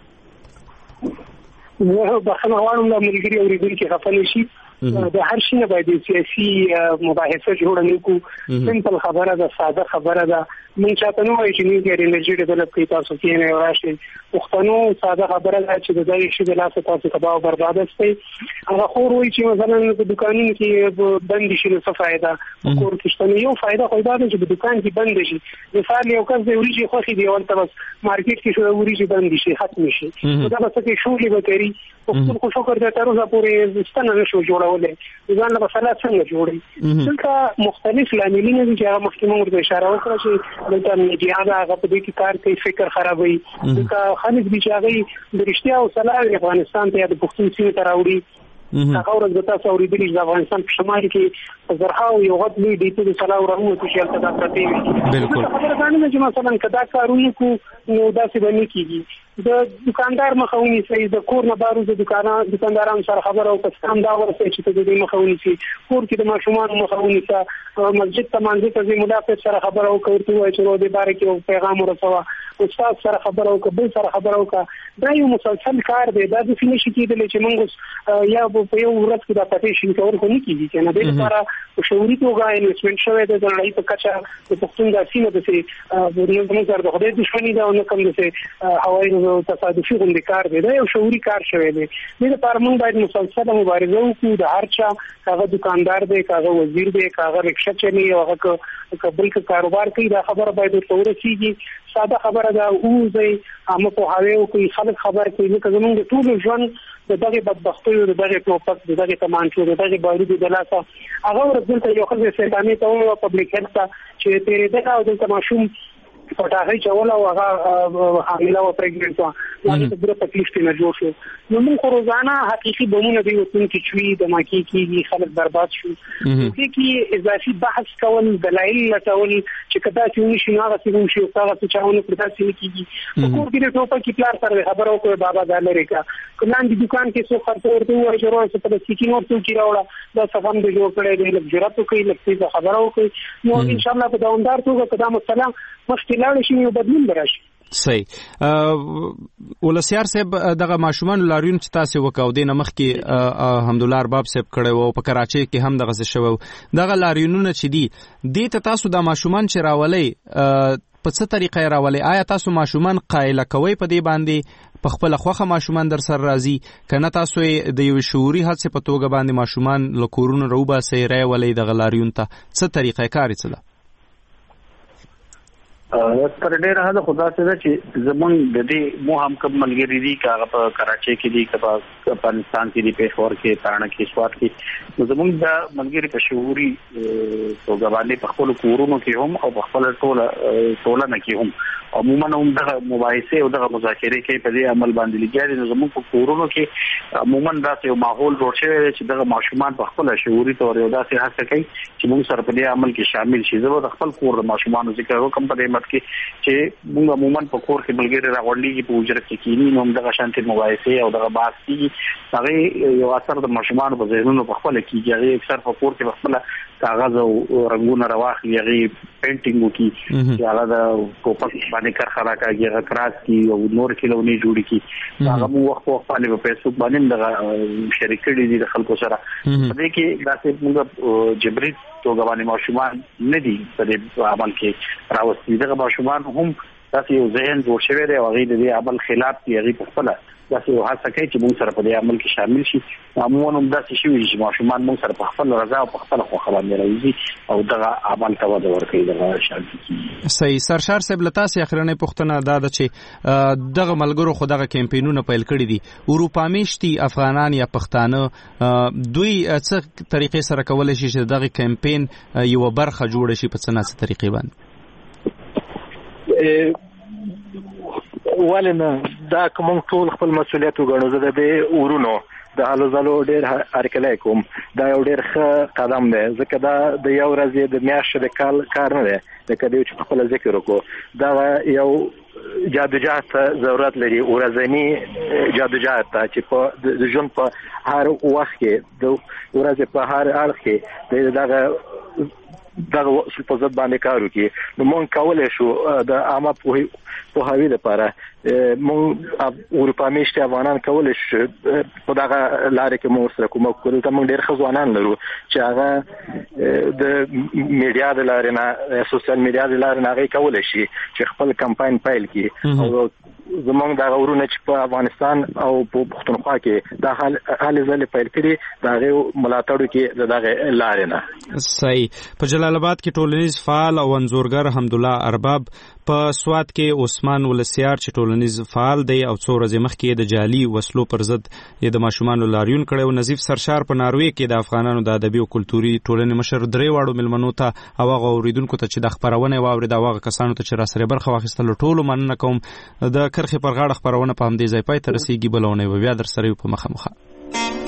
زه بخښنه غواړم د ملګري اورېدونکي خفه نه شي د هر شي نه باید سیاسي مباحثه جوړه نه کړو سمپل خبره ده ساده خبره ده موږ چاته نه وایو چې نیوکلیر انرژي ډیولپ کوي تاسو کې نه راشي پښتنو ساده خبره ده چې د دې شي د لاسه تاسو تباہ او برباد شي هغه خو وایي چې مثلا په دکانونو کې بند شي نو څه فائدہ کور کې شته یو فائدہ خو دا ده چې په دکان کې بند شي مثال یو کس د وريجي خوخي دی ولته بس مارکیټ کې شو وريجي بند شي ختم شي دا به څه کې شولې وکړي په خپل شکر د تر اوسه پورې ستنه نشو جوړولې ځان له مسله څنګه جوړي څنګه مختلف لاملونه دي چې هغه مخکې موږ ته اشاره وکړه چې د میډیا هغه په دې کې کار کوي فکر خرابوي دا خالص دي چې هغه د رښتیا او صلاح افغانستان ته د پښتون سیمه ته راوړي هغه ورځ د تاسو اورېدلې د افغانستان په شمال کې زرهاو یو غټ لوی دی په صلاح او رحمت چې هلته دا پرتی وي بالکل خبره ده چې مثلا کدا کارونه کو نو دا څه باندې کیږي د دکاندار مخاوني سي د کور نه بارو د دکانه دکاندارانو سره خبره او کسان دا ورسې چې د دې مخاوني سي کور کې د ماشومان مخاوني سره مسجد ته مانځي ته د مدافع سره خبره او کوي چې ورو د باره کې پیغام ورسوه استاد سره خبره او کبل سره خبره او دا یو مسلسل کار دی دا د فینیش کېدل چې موږ یا په یو ورځ کې دا پټیشن کول خو نه کیږي چې نه د لپاره شعوري توګه انویسټمنټ شوی دی د نړۍ په کچه د پښتون د سیمه د سي د موږ سره د خدای دښمنی دا نه کوم د سي هوایي تصادفي غونډه کار دی دا یو شعوري کار شوی دی د لپاره موږ باید مسلسل مبارزه وکړو د هر چا هغه دکاندار دی هغه وزیر دی هغه رکشا چلی هغه قبل کا کاروبار کوي دا خبره باید ورسیږي ساده خبره ده او زي هم په هاوی او کوي خلک خبر کوي چې زمونږ ټول ژوند دغه بدبختیو دغه ټوپک دغه کمانچو دغه بایرو د لاسه هغه ورته یو خل سیستمي ته پبلک هلث چې تیرې دغه او د ماشوم پټاهي چول او هغه حامله او پرېګننټ و هغه د تکلیف نه جوړ شو نو موږ روزانه حقيقي بمونه دی وتون کې چوي د ماکي کې خلک برباد شو کې اضافي بحث کول دلایل لټول چې کدا چې نشي نه غوښتل موږ شو هغه څه چاونه پرتا سي کېږي په کور کې ټوپه کې پلار سره خبرو کوي بابا د امریکا کله د دکان کې څو خرڅ ورته وایي چې روز په سکین ورته کې راوړه دا څنګه د جوړ کړي د لږ کوي لږ خبرو کوي نو ان شاء الله په دوامدار توګه قدم السلام مشکلات شي یو بدلون براشي صحیح ولسیار صاحب دغه ماشومان لاریون چې تاسو وکاو دینه مخ کې الحمدلله ارباب صاحب کړي وو په کراچۍ کې هم دغه څه شوو دغه لاریونونه چې دي د ته تاسو د ماشومان چې راولې په څه طریقې راولې آیا تاسو ماشومان قایل کوي په دې باندې په خپل خوخه ماشومان در سره راځي کنه تاسو د یو شعوري هڅه په توګه باندې ماشومان لکورونه روبا سي راولې دغه لاریون ته څه طریقې کاری څه تر ډیره هدا خدا څخه چې زمون د دې مو هم کوم ملګری دي کاغه په کراچۍ کې دي کبا افغانستان کې دي پېښور کې تارڼ کې سوات کې زمون د ملګری په شعوري توګه باندې په خپل کورونو کې هم او په خپل ټوله ټولنه کې هم عموما هم د مباحثه او د مذاکرې کې په دې عمل باندې لګیږي نو زمون په کورونو کې عموما دا یو ماحول جوړ شوی چې د ماشومان په خپل شعوري تور یو داسې هڅه کوي چې موږ سره په دې عمل کې شامل شي زه د خپل کور د ماشومان ذکر وکم په دې کې چې موږ عموما په کور کې ملګری راغونډي په وجره کې کینی نو دغه شانتي مباحثه او دغه بحث کې هغه یو اثر د ماشومان په ذهنونو په خپل کې هغه اکثر په کور کې خپل کاغذ او رنگونه راواخلي هغه پینټینګ وکي چې هغه د ټوپک باندې کارخانه کوي هغه کراس کی او نور کلونی جوړی کی هغه مو وخت وخت باندې په فیسبوک باندې دغه شریک کړي دي د خلکو سره په دې کې داسې موږ جبري توګه باندې ماشومان نه دي په دې عمل کې راوستي دغه ماشومان هم تاسو یو ذهن جوړ شوی دی او هغه د دې عمل خلاف دی هغه په خپل تاسو یو هڅه کوي چې موږ سره په دې عمل کې شامل شي عموما هم داسې شي چې ماشومان موږ سره په خپل رضا او په خپل خو باندې راوځي او دغه عمل ته وده ورکوي دغه شانتي صحیح سرشار صاحب لتاسې اخرنه پښتنه دا د چې دغه ملګرو خو دغه کمپاینونه پیل کړی دي اروپا میشتي افغانان یا پښتانه دوی څه طریقې سره کولای شي چې دغه کمپاین یو برخه جوړ شي په څه نه طریقې باندې ولنه دا کوم ټول خپل مسولیت وګڼو زه د ورونو د حالو زلو ډیر هرکلی کوم دا یو ډیر ښه قدم دی ځکه دا د یو ورځې د میاشتې د کال کار نه دی لکه دی چې خپل ذکر وکړو دا یو جادوجات ضرورت لري ورځنی جادوجات چې په د ژوند په هر وخت کې د ورځې په هر اړخ کې دغه دغه په ځد باندې کار وکړي نو مونږ کولای شو د عامه په هوی لپاره مونږ اروپا میشته افغانان کولای شو په دغه لارې کې مو سره کوم کول ته مونږ ډېر ځوانان لرو چې هغه د میډیا د لارې نه سوشل میډیا د لارې نه هغه کولای شي چې خپل کمپاین پیل کړي او زمونږ د غوړو چې په افغانستان او په پښتونخوا کې د حال حال ځل پیل کړي دا غو ملاتړو کې دغه لارې نه صحیح په جلال آباد کې ټولنیز فعال او انزورګر حمدالله ارباب په سوات کې عثمان ولسیار چې ټولنیز فعال دی او څو ورځې مخکې د جعلي وسلو پر ضد د ماشومان لاریون کړي او نظیف سرشار په ناروې کې د افغانانو د ادبي او کلتوري ټولنې مشر درې واړو ملمنو ته او هغه اوریدونکو ته چې د خبرونه واوري دا هغه کسانو ته چې را سره برخه واخیستل ټولو مننه کوم د کرخې پر غاړه خبرونه په همدې ځای پای ته رسیدي بلونه بیا در سره په مخه مخه